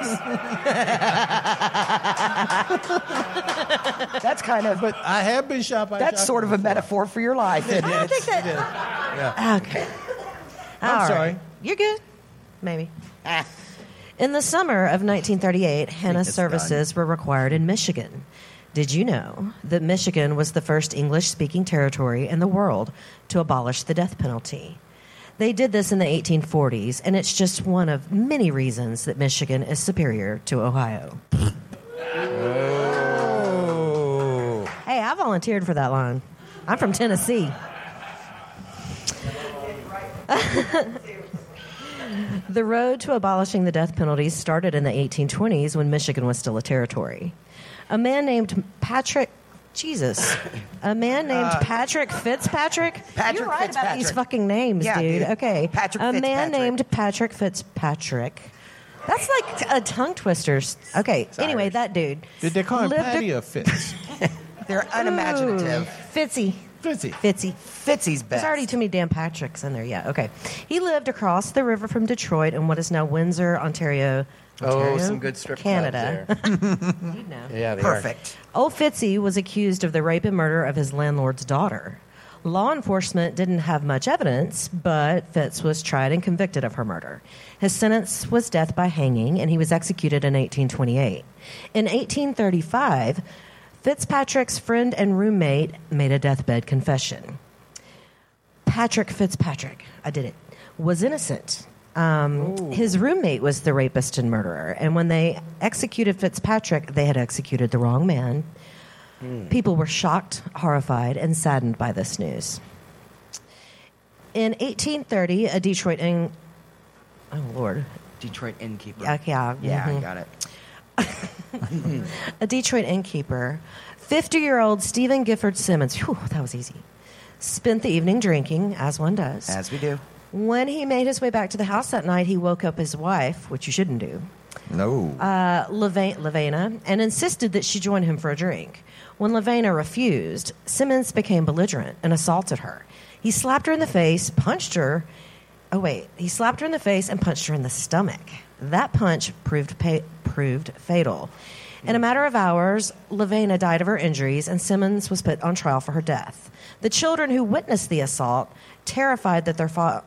That's kind of. But I have been shot by. That's sort of a metaphor for your life, isn't I it? think that. Yeah. Okay. I'm All sorry. right. You're good. Maybe. In the summer of 1938, Hannah's it's services were required in Michigan. Did you know that Michigan was the first English-speaking territory in the world to abolish the death penalty? They did this in the 1840s, and it's just one of many reasons that Michigan is superior to Ohio. Oh. Hey, I volunteered for that line. I'm from Tennessee. The road to abolishing the death penalty started in the 1820s when Michigan was still a territory. A man named Patrick Fitzpatrick. You're right about these fucking names, dude. Okay. A man named Patrick Fitzpatrick. That's like a tongue twister. Okay. Anyway, that dude. Did they call him Patty or Fitz? They're unimaginative. Fitzy. Fitzy's best. There's already too many damn Patricks in there. Yeah, okay. He lived across the river from Detroit in what is now Windsor, Ontario. Some good strip Canada. clubs there. You know. Yeah, they Perfect. Old Fitzy was accused of the rape and murder of his landlord's daughter. Law enforcement didn't have much evidence, but Fitz was tried and convicted of her murder. His sentence was death by hanging, and he was executed in 1828. In 1835, Fitzpatrick's friend and roommate made a deathbed confession. Patrick Fitzpatrick, I did it, was innocent. His roommate was the rapist and murderer, and when they executed Fitzpatrick, they had executed the wrong man. People were shocked, horrified, and saddened by this news. In 1830, a Detroit innkeeper. I got it. A Detroit innkeeper, 50-year-old Stephen Gifford Simmons, whew, that was easy, spent the evening drinking, as one does. As we do. When he made his way back to the house that night, he woke up his wife, which you shouldn't do, Lavena, and insisted that she join him for a drink. When Lavena refused, Simmons became belligerent and assaulted her. He slapped her in the face, punched her. He slapped her in the face and punched her in the stomach. That punch proved fatal. In a matter of hours, Lavena died of her injuries, and Simmons was put on trial for her death. The children who witnessed the assault testified that their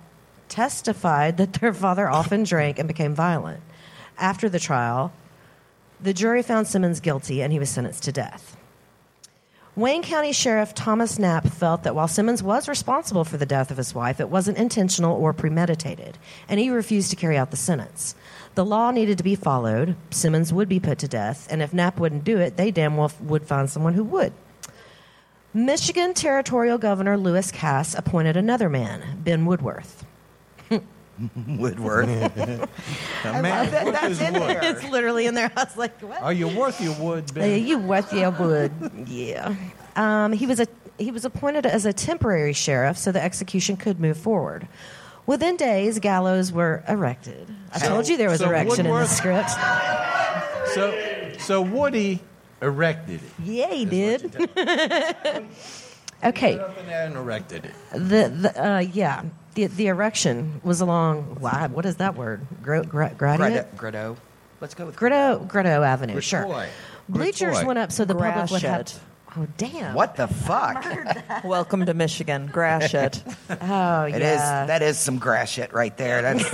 father often drank and became violent. After the trial, the jury found Simmons guilty, and he was sentenced to death. Wayne County Sheriff Thomas Knapp felt that while Simmons was responsible for the death of his wife, it wasn't intentional or premeditated, and he refused to carry out the sentence. The law needed to be followed. Simmons would be put to death, and if Knapp wouldn't do it, they damn well would find someone who would. Michigan Territorial Governor Lewis Cass appointed another man, Ben Woodworth. Woodworth. I love that that's in there. It's literally in there. I was like, what? Are you worth your wood, Ben? You worth your wood. Yeah. He was appointed as a temporary sheriff so the execution could move forward. Within days, gallows were erected. I told you there was erection in the script. So Woody erected it. Yeah, he did. Okay. Up in there and erected it. The erection was along. Wow, what is that word? Grotto. Let's go with Grotto Avenue. Sure. Grottoy. Bleachers went up so the public would have. Oh damn! What the fuck? Welcome to Michigan, grass shit. Oh yeah. That is some grass shit right there. That's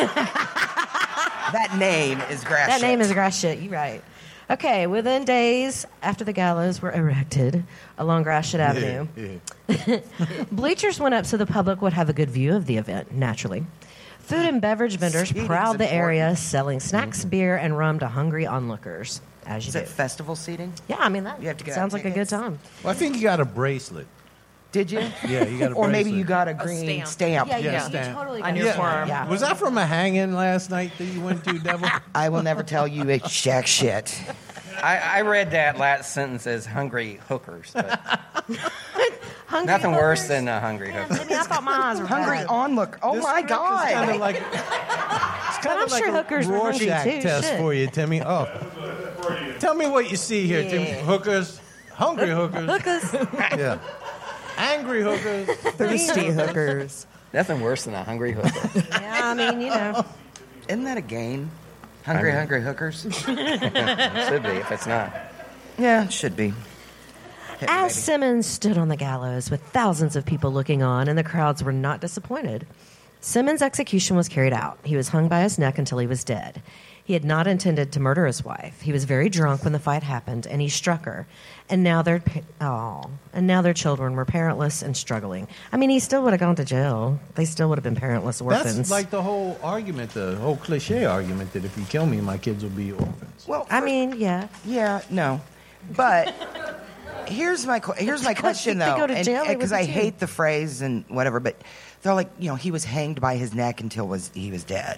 that name is grass. That shit. name is grass shit. You're right. Okay, within days after the gallows were erected along Gratiot Avenue, bleachers went up so the public would have a good view of the event, naturally. Food and beverage vendors prowled the area, selling snacks, beer, and rum to hungry onlookers, as you do. Is it festival seating? Yeah, I mean, that sounds like a good time. Well, I think you got a bracelet. Did you? Yeah, you got a bracelet. Or maybe you got a green stamp. Yeah, stamp. you totally On got your a forearm. Yeah. Was that from a hang-in last night that you went to, Devil? I will never tell you a jack shit. I read that last sentence as hungry hookers, but hookers? nothing worse than a hungry hooker. Timmy, I thought my eyes were Hungry bad. onlook. Oh This my script is kinda God. like, it's kind I'm of like sure a hookers were hungry Rorschach too, test shit. for you, Timmy. Oh, tell me what you see here, Timmy. Hookers, hungry hookers, Hookers. yeah, angry hookers. Thirsty hookers. Nothing worse than a hungry hooker. Yeah, I mean, you know. Isn't that a game? Hungry hookers? Should be if it's not. Yeah, it should be. Hit me, As baby. Simmons stood on the gallows with thousands of people looking on, and the crowds were not disappointed, Simmons' execution was carried out. He was hung by his neck until he was dead. He had not intended to murder his wife. He was very drunk when the fight happened, and he struck her. And now their children were parentless and struggling. I mean, he still would have gone to jail. They still would have been parentless orphans. That's like the whole argument, the whole cliche argument that if you kill me, my kids will be orphans. Well, I mean, yeah. Yeah, no. But here's my question, they though. go to jail, they Because would I too. hate the phrase and whatever, but they're like, he was hanged by his neck until he was dead.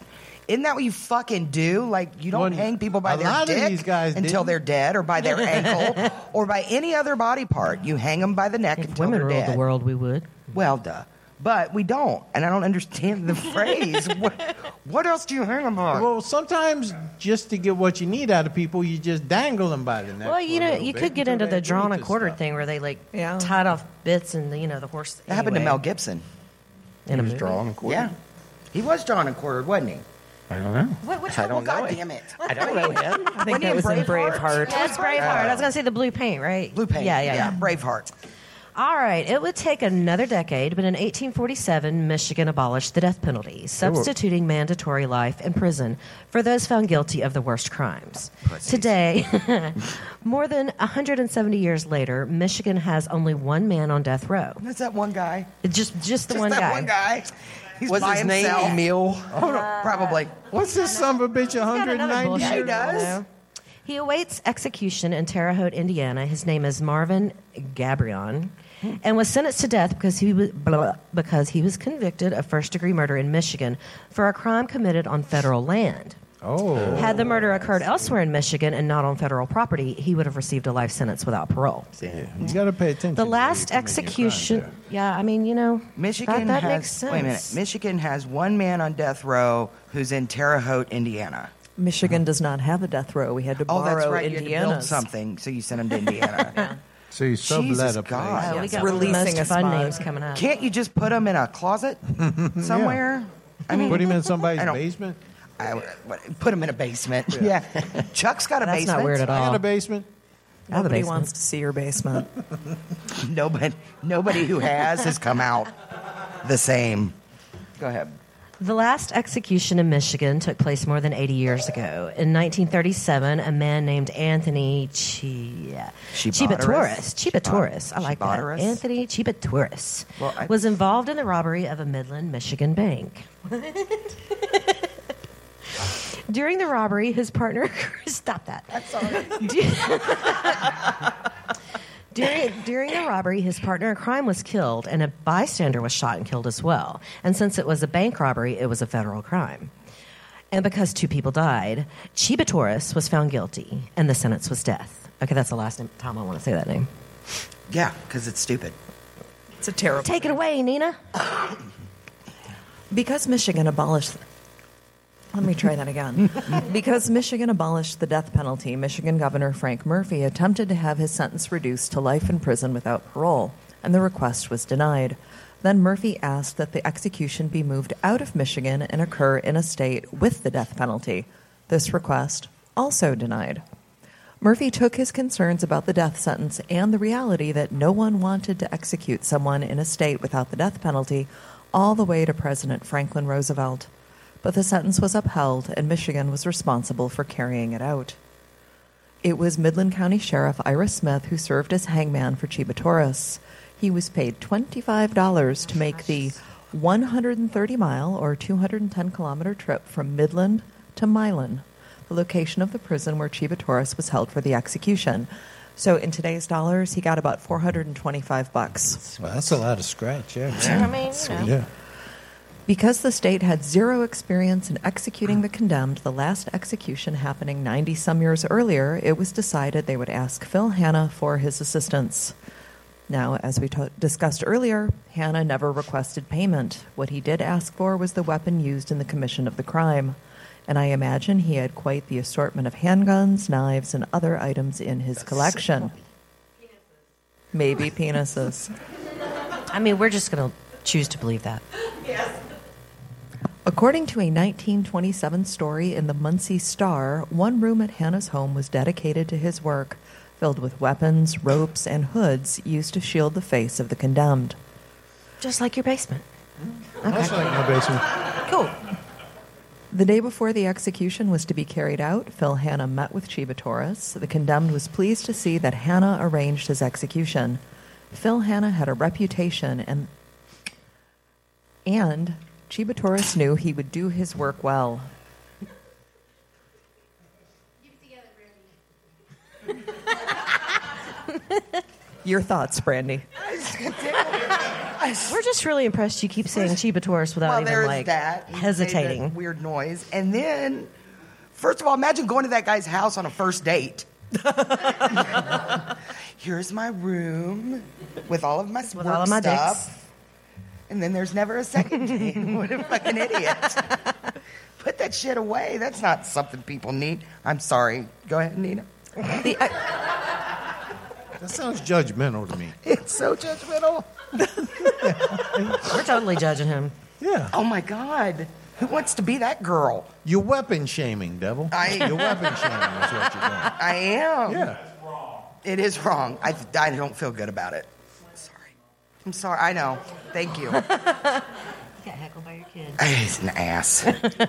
Isn't that what you fucking do? Like, you don't hang people by a their lot of dick these guys until didn't. they're dead, or by their ankle, or by any other body part. You hang them by the neck If until women they're ruled dead. the world, we would. Well, duh. But we don't, and I don't understand the phrase. What else do you hang them by? Well, sometimes just to get what you need out of people, you just dangle them by the neck. Well, for you a know, little you bit could get until into they the drawn agree and to quartered stuff. thing where they like Yeah. tied off bits and the horse. That happened to anyway. Mel Gibson. In a He was movie. drawn and quartered. Yeah. He was drawn and quartered, wasn't he? I don't know. Which I one? don't know God it. damn it. I don't know him. I think Wasn't he that was in Braveheart. That's Braveheart. I was going to say the blue paint, right? Blue paint. Yeah. Braveheart. All right. It would take another decade, but in 1847, Michigan abolished the death penalty, substituting mandatory life in prison for those found guilty of the worst crimes. Pussies. Today, more than 170 years later, Michigan has only one man on death row. That's that one guy. Just the Just one that guy. one guy. He's Was by his name himself. Emil? Probably. What's this son of a bitch? Got another 190 bullshit Yeah, he years? does. fellow. He awaits execution in Terre Haute, Indiana. His name is Marvin Gabrion, and was sentenced to death because he was convicted of first-degree murder in Michigan for a crime committed on federal land. Oh. Had the murder occurred elsewhere in Michigan and not on federal property, he would have received a life sentence without parole. You got to pay attention. The to last where you're committing your execution, crimes yeah, I mean, you know, Michigan that has. makes sense. Wait a minute. Michigan has one man on death row who's in Terre Haute, Indiana. Michigan does not have a death row. We had to borrow Oh, that's right. You had to build Indiana's. something, so you sent him to Indiana. at. So you sublet Jesus a God. place. we Yes. got Releasing the most a fun spot. names coming up. Can't you just put him in a closet somewhere? I mean, Put him in somebody's I don't- basement? put him in a basement. Yeah. Chuck's got a That's basement. not weird at I got all. a basement. I have a Nobody basement. wants to see your basement. Nobody who has come out the same. Go ahead. The last execution in Michigan took place more than 80 years ago. In 1937, a man named Anthony Chibatoris, I like that, Chibatoris? Anthony Chibatoris, Well, was involved in the robbery of a Midland, Michigan bank. During the robbery, his partner... Stop that. That's all right. During the robbery, his partner in crime was killed, and a bystander was shot and killed as well. And since it was a bank robbery, it was a federal crime. And because 2 people died, Chibatoris was found guilty, and the sentence was death. Okay, that's the last time I want to say that name. Yeah, because it's stupid. It's a terrible. Take it away, Nina. Because Michigan abolished. Let me try that again. Because Michigan abolished the death penalty, Michigan Governor Frank Murphy attempted to have his sentence reduced to life in prison without parole, and the request was denied. Then Murphy asked that the execution be moved out of Michigan and occur in a state with the death penalty. This request also denied. Murphy took his concerns about the death sentence and the reality that no one wanted to execute someone in a state without the death penalty all the way to President Franklin Roosevelt. But the sentence was upheld, and Michigan was responsible for carrying it out. It was Midland County Sheriff Ira Smith who served as hangman for Chibatoris. He was paid $25 to make the 130-mile or 210-kilometer trip from Midland to Milan, the location of the prison where Chibatoris was held for the execution. So in today's dollars, he got about $425. Well, that's a lot of scratch, yeah. I mean, you know. Yeah. Because the state had zero experience in executing the condemned, the last execution happening 90-some years earlier, it was decided they would ask Phil Hanna for his assistance. Now, as we discussed earlier, Hanna never requested payment. What he did ask for was the weapon used in the commission of the crime. And I imagine he had quite the assortment of handguns, knives, and other items in his collection. Maybe penises. I mean, we're just going to choose to believe that. According to a 1927 story in the Muncie Star, one room at Hanna's home was dedicated to his work, filled with weapons, ropes, and hoods used to shield the face of the condemned. Just like your basement. That's like my basement. Cool. The day before the execution was to be carried out, Phil Hanna met with Chibatoris. The condemned was pleased to see that Hanna arranged his execution. Phil Hanna had a reputation, and Chibatoris knew he would do his work well. Your thoughts, Brandy? We're just really impressed you keep saying Chibatoris without even there's like that. You say hesitating. that weird noise. And then, first of all, imagine going to that guy's house on a first date. Here's my room with all of my With all of my stuff. dicks. And then there's never a second date. What a fucking idiot. Put that shit away. That's not something people need. I'm sorry. Go ahead, Nina. That sounds judgmental to me. It's so judgmental. We're totally judging him. Yeah. Oh, my God. Who wants to be that girl? You're weapon shaming, Devil. You're weapon shaming is what you're doing. I am. Yeah. It is wrong. I don't feel good about it. I'm sorry. I know. Thank you. You got heckled by your kid. He's an ass.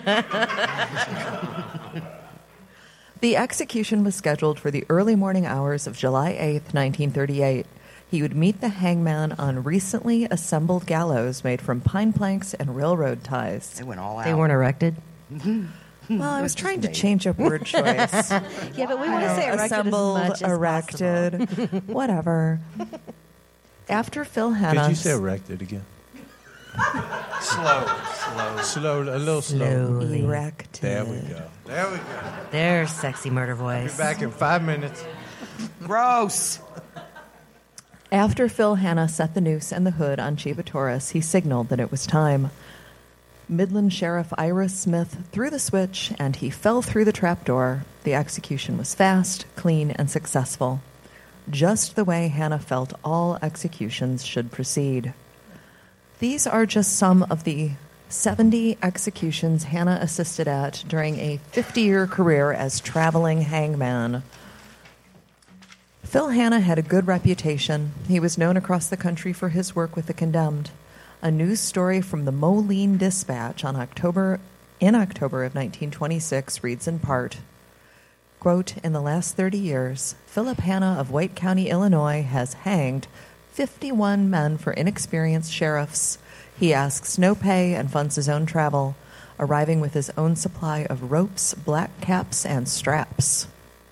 The execution was scheduled for the early morning hours of July 8th, 1938. He would meet the hangman on recently assembled gallows made from pine planks and railroad ties. They went all out. They weren't erected. Well, I was trying to change up word choice. Yeah, but we want to say erected assembled, as much as erected, whatever. After Phil Hanna... Did you say erected again? Slow. A little slow. Slowly. Erected. There we go. There's sexy murder voice. Be back in 5 minutes. Gross. After Phil Hanna set the noose and the hood on Chibatoris, he signaled that it was time. Midland Sheriff Ira Smith threw the switch, and he fell through the trapdoor. The execution was fast, clean, and successful. Just the way Hanna felt all executions should proceed. These are just some of the 70 executions Hanna assisted at during a 50-year career as traveling hangman. Phil Hanna had a good reputation. He was known across the country for his work with the condemned. A news story from the Moline Dispatch in October of 1926 reads in part, quote, in the last 30 years, Philip Hanna of White County, Illinois, has hanged 51 men for inexperienced sheriffs. He asks no pay and funds his own travel, arriving with his own supply of ropes, black caps, and straps.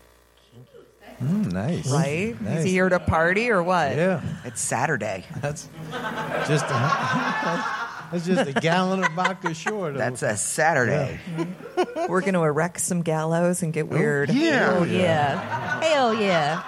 Nice. Right? Nice. Is he here to party or what? Yeah. It's Saturday. That's just a gallon of vodka short. That's a Saturday. Yeah. We're going to erect some gallows and get weird. Yeah. Oh, yeah. Hell yeah.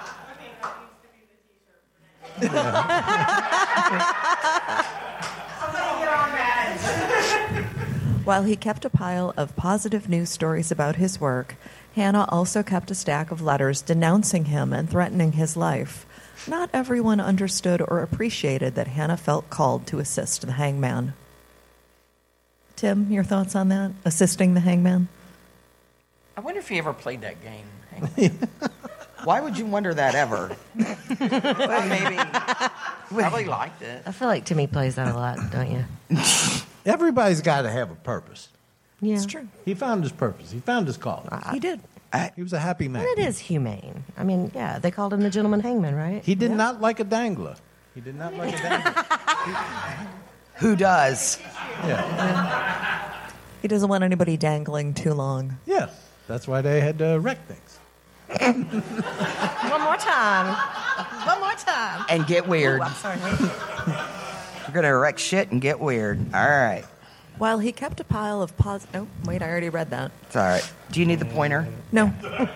While he kept a pile of positive news stories about his work, Hanna also kept a stack of letters denouncing him and threatening his life. Not everyone understood or appreciated that Hanna felt called to assist the hangman. Tim, your thoughts on that? Assisting the hangman? I wonder if he ever played that game. Why would you wonder that ever? Well, maybe. Probably liked it. I feel like Timmy plays that a lot, don't you? Everybody's got to have a purpose. Yeah. It's true. He found his purpose. He found his calling. He did. He was a happy man. And it is humane. I mean, yeah, they called him the gentleman hangman, right? He did not like a dangler. He did not like a dangler. Who does? Yeah. He doesn't want anybody dangling too long. Yeah. That's why they had to wreck things. One more time. One more time. And get weird. Ooh, I'm sorry. You're going to erect shit and get weird. All right. While he kept a pile of oh, wait, I already read that. It's all right. Do you need the pointer? No.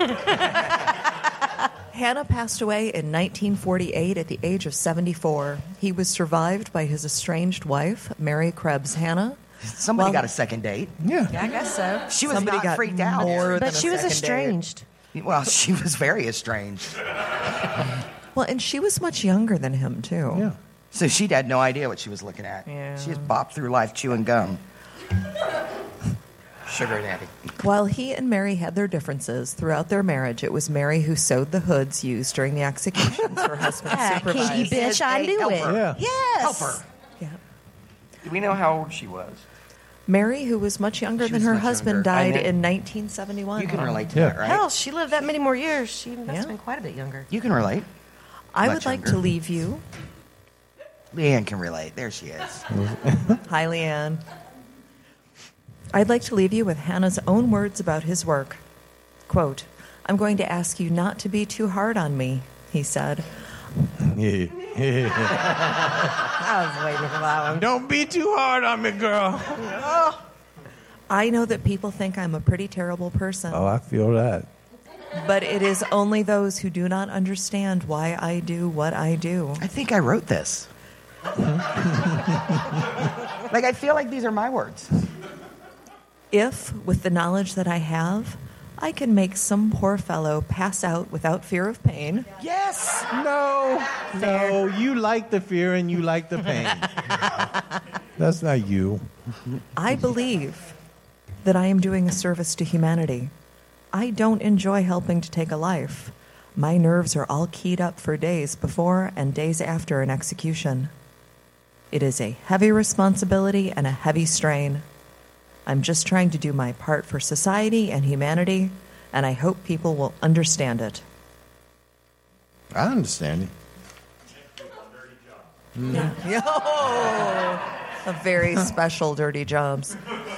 Hanna passed away in 1948 at the age of 74. He was survived by his estranged wife, Mary Krebs Hanna. Somebody got a second date. Yeah. I guess so. She was Somebody not got freaked out. more than But a she was second estranged. Well, she was very estranged. Well, and she was much younger than him, too. Yeah. So she had no idea what she was looking at. Yeah. She just bopped through life chewing gum. Sugar daddy. While he and Mary had their differences, throughout their marriage, it was Mary who sewed the hoods used during the executions. Her husband Ah, supervised. kinky bitch, I knew it. Yeah. Yes. Help her. Yeah. Do we know how old she was? Mary, who was much younger She than was her much husband, younger. died I know. in 1971. You can relate to Yeah. that, right? Hell, she lived that many more years. She must Yeah. have been quite a bit younger. You can relate. I Much would like younger. to leave you. Leanne can relate. There she is. Hi, Leanne. I'd like to leave you with Hannah's own words about his work. Quote, I'm going to ask you not to be too hard on me, he said. I was waiting for that one. Don't be too hard on me, girl. I know that people think I'm a pretty terrible person, Oh, I feel that. but it is only those who do not understand why I do what I do. I think I wrote this. Like, I feel like these are my words. If, with the knowledge that I have, I can make some poor fellow pass out without fear of pain. Yes. No, you like the fear and you like the pain. That's not you. I believe that I am doing a service to humanity. I don't enjoy helping to take a life. My nerves are all keyed up for days before and days after an execution. It is a heavy responsibility and a heavy strain. I'm just trying to do my part for society and humanity, and I hope people will understand it. I understand it. Yeah. A very special dirty jobs.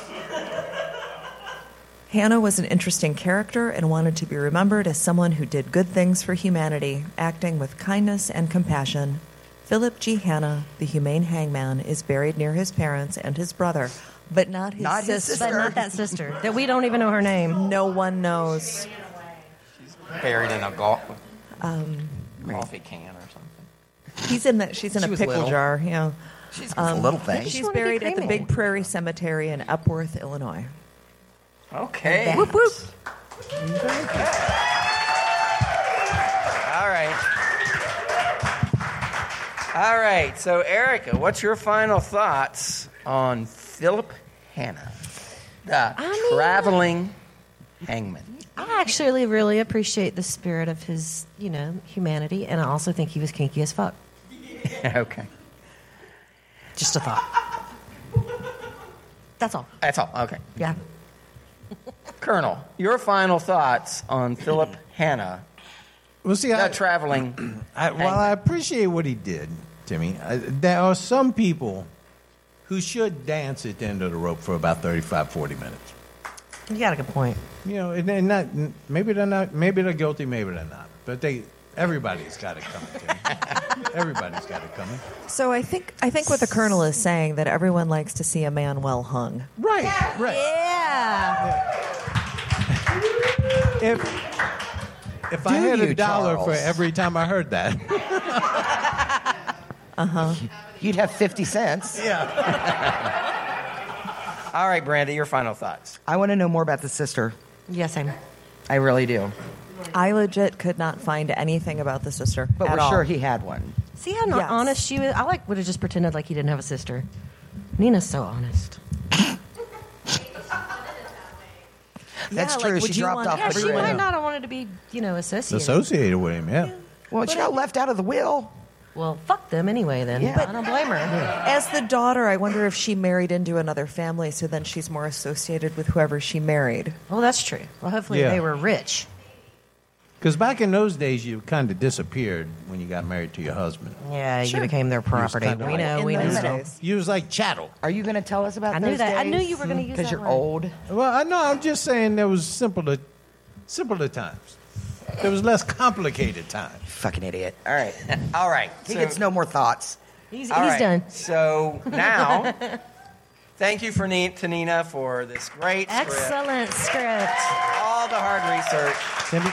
Hannah was an interesting character and wanted to be remembered as someone who did good things for humanity, acting with kindness and compassion. Philip G. Hanna, the humane hangman, is buried near his parents and his brother, but not his sister. But not that sister that we don't even know her name. No one knows. Buried in a coffee can or something. She's in a was pickle little. jar. Yeah. She's a little thing. She's wanna be buried at the cremated. Big Prairie Cemetery in Epworth, Illinois. Okay. Whoop whoop. All right. So, Erica, what's your final thoughts on Philip Hanna, the traveling hangman? I actually really appreciate the spirit of his, humanity, and I also think he was kinky as fuck. Okay. Just a thought. That's all. That's all. Okay. Yeah. Colonel, your final thoughts on Philip Hanna, Well, see, the traveling I appreciate what he did, Timmy. There are some people who should dance at the end of the rope for about 35, 40 minutes. You got a good point. And not, maybe they're guilty, maybe they're not. But everybody's got it coming, Timmy. Everybody's got it coming. So I think what the Colonel is saying, that everyone likes to see a man well hung. Right. Yeah. If I had $1 Charles? for every time I heard that. You'd have 50 cents. All right, Brandy, your final thoughts. I want to know more about the sister. Yes, I'm. I really do. I legit could not find anything about the sister. But at we're all. sure he had one. See how not Yes. honest she was? I would have just pretended like he didn't have a sister. Nina's so honest. That's like, true. would She you dropped want- off Yeah, the she grid. might not have wanted to be, associated. Associated with him, yeah. Well, she got left out of the will. Well, fuck them anyway then. Yeah. But I don't blame her. As the daughter, I wonder if she married into another family, so then she's more associated with whoever she married. Well, that's true. Well, hopefully Yeah. they were rich. Because back in those days, you kind of disappeared when you got married to your husband. Yeah, you became their property. kinda We like- know. In We those know. days. You was like chattel. Are you going to tell us about I those knew that. I days? knew you were going to use that Because you're word. old. Well, I know. I'm just saying there was simpler times. There was less complicated times. Fucking idiot. All right. All right. He So- gets no more thoughts. He's all right. done. So now, thank you to Nina for this great script, Excellent script. all the hard research. Timmy?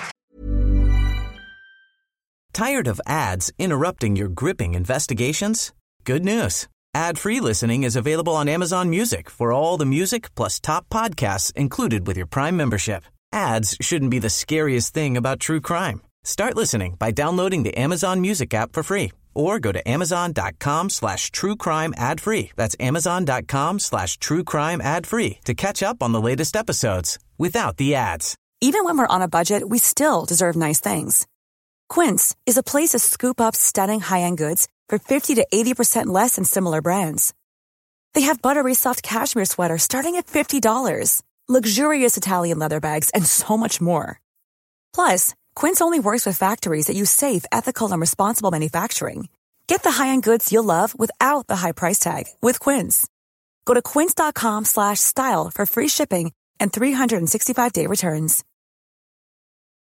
Tired of ads interrupting your gripping investigations? Good news. Ad-free listening is available on Amazon Music for all the music plus top podcasts included with your Prime membership. Ads shouldn't be the scariest thing about true crime. Start listening by downloading the Amazon Music app for free or go to amazon.com/truecrime ad-free. That's amazon.com/truecrime ad-free to catch up on the latest episodes without the ads. Even when we're on a budget, we still deserve nice things. Quince is a place to scoop up stunning high-end goods for 50 to 80% less than similar brands. They have buttery soft cashmere sweaters starting at $50, luxurious Italian leather bags, and so much more. Plus, Quince only works with factories that use safe, ethical, and responsible manufacturing. Get the high-end goods you'll love without the high price tag with Quince. Go to quince.com/style for free shipping and 365-day returns.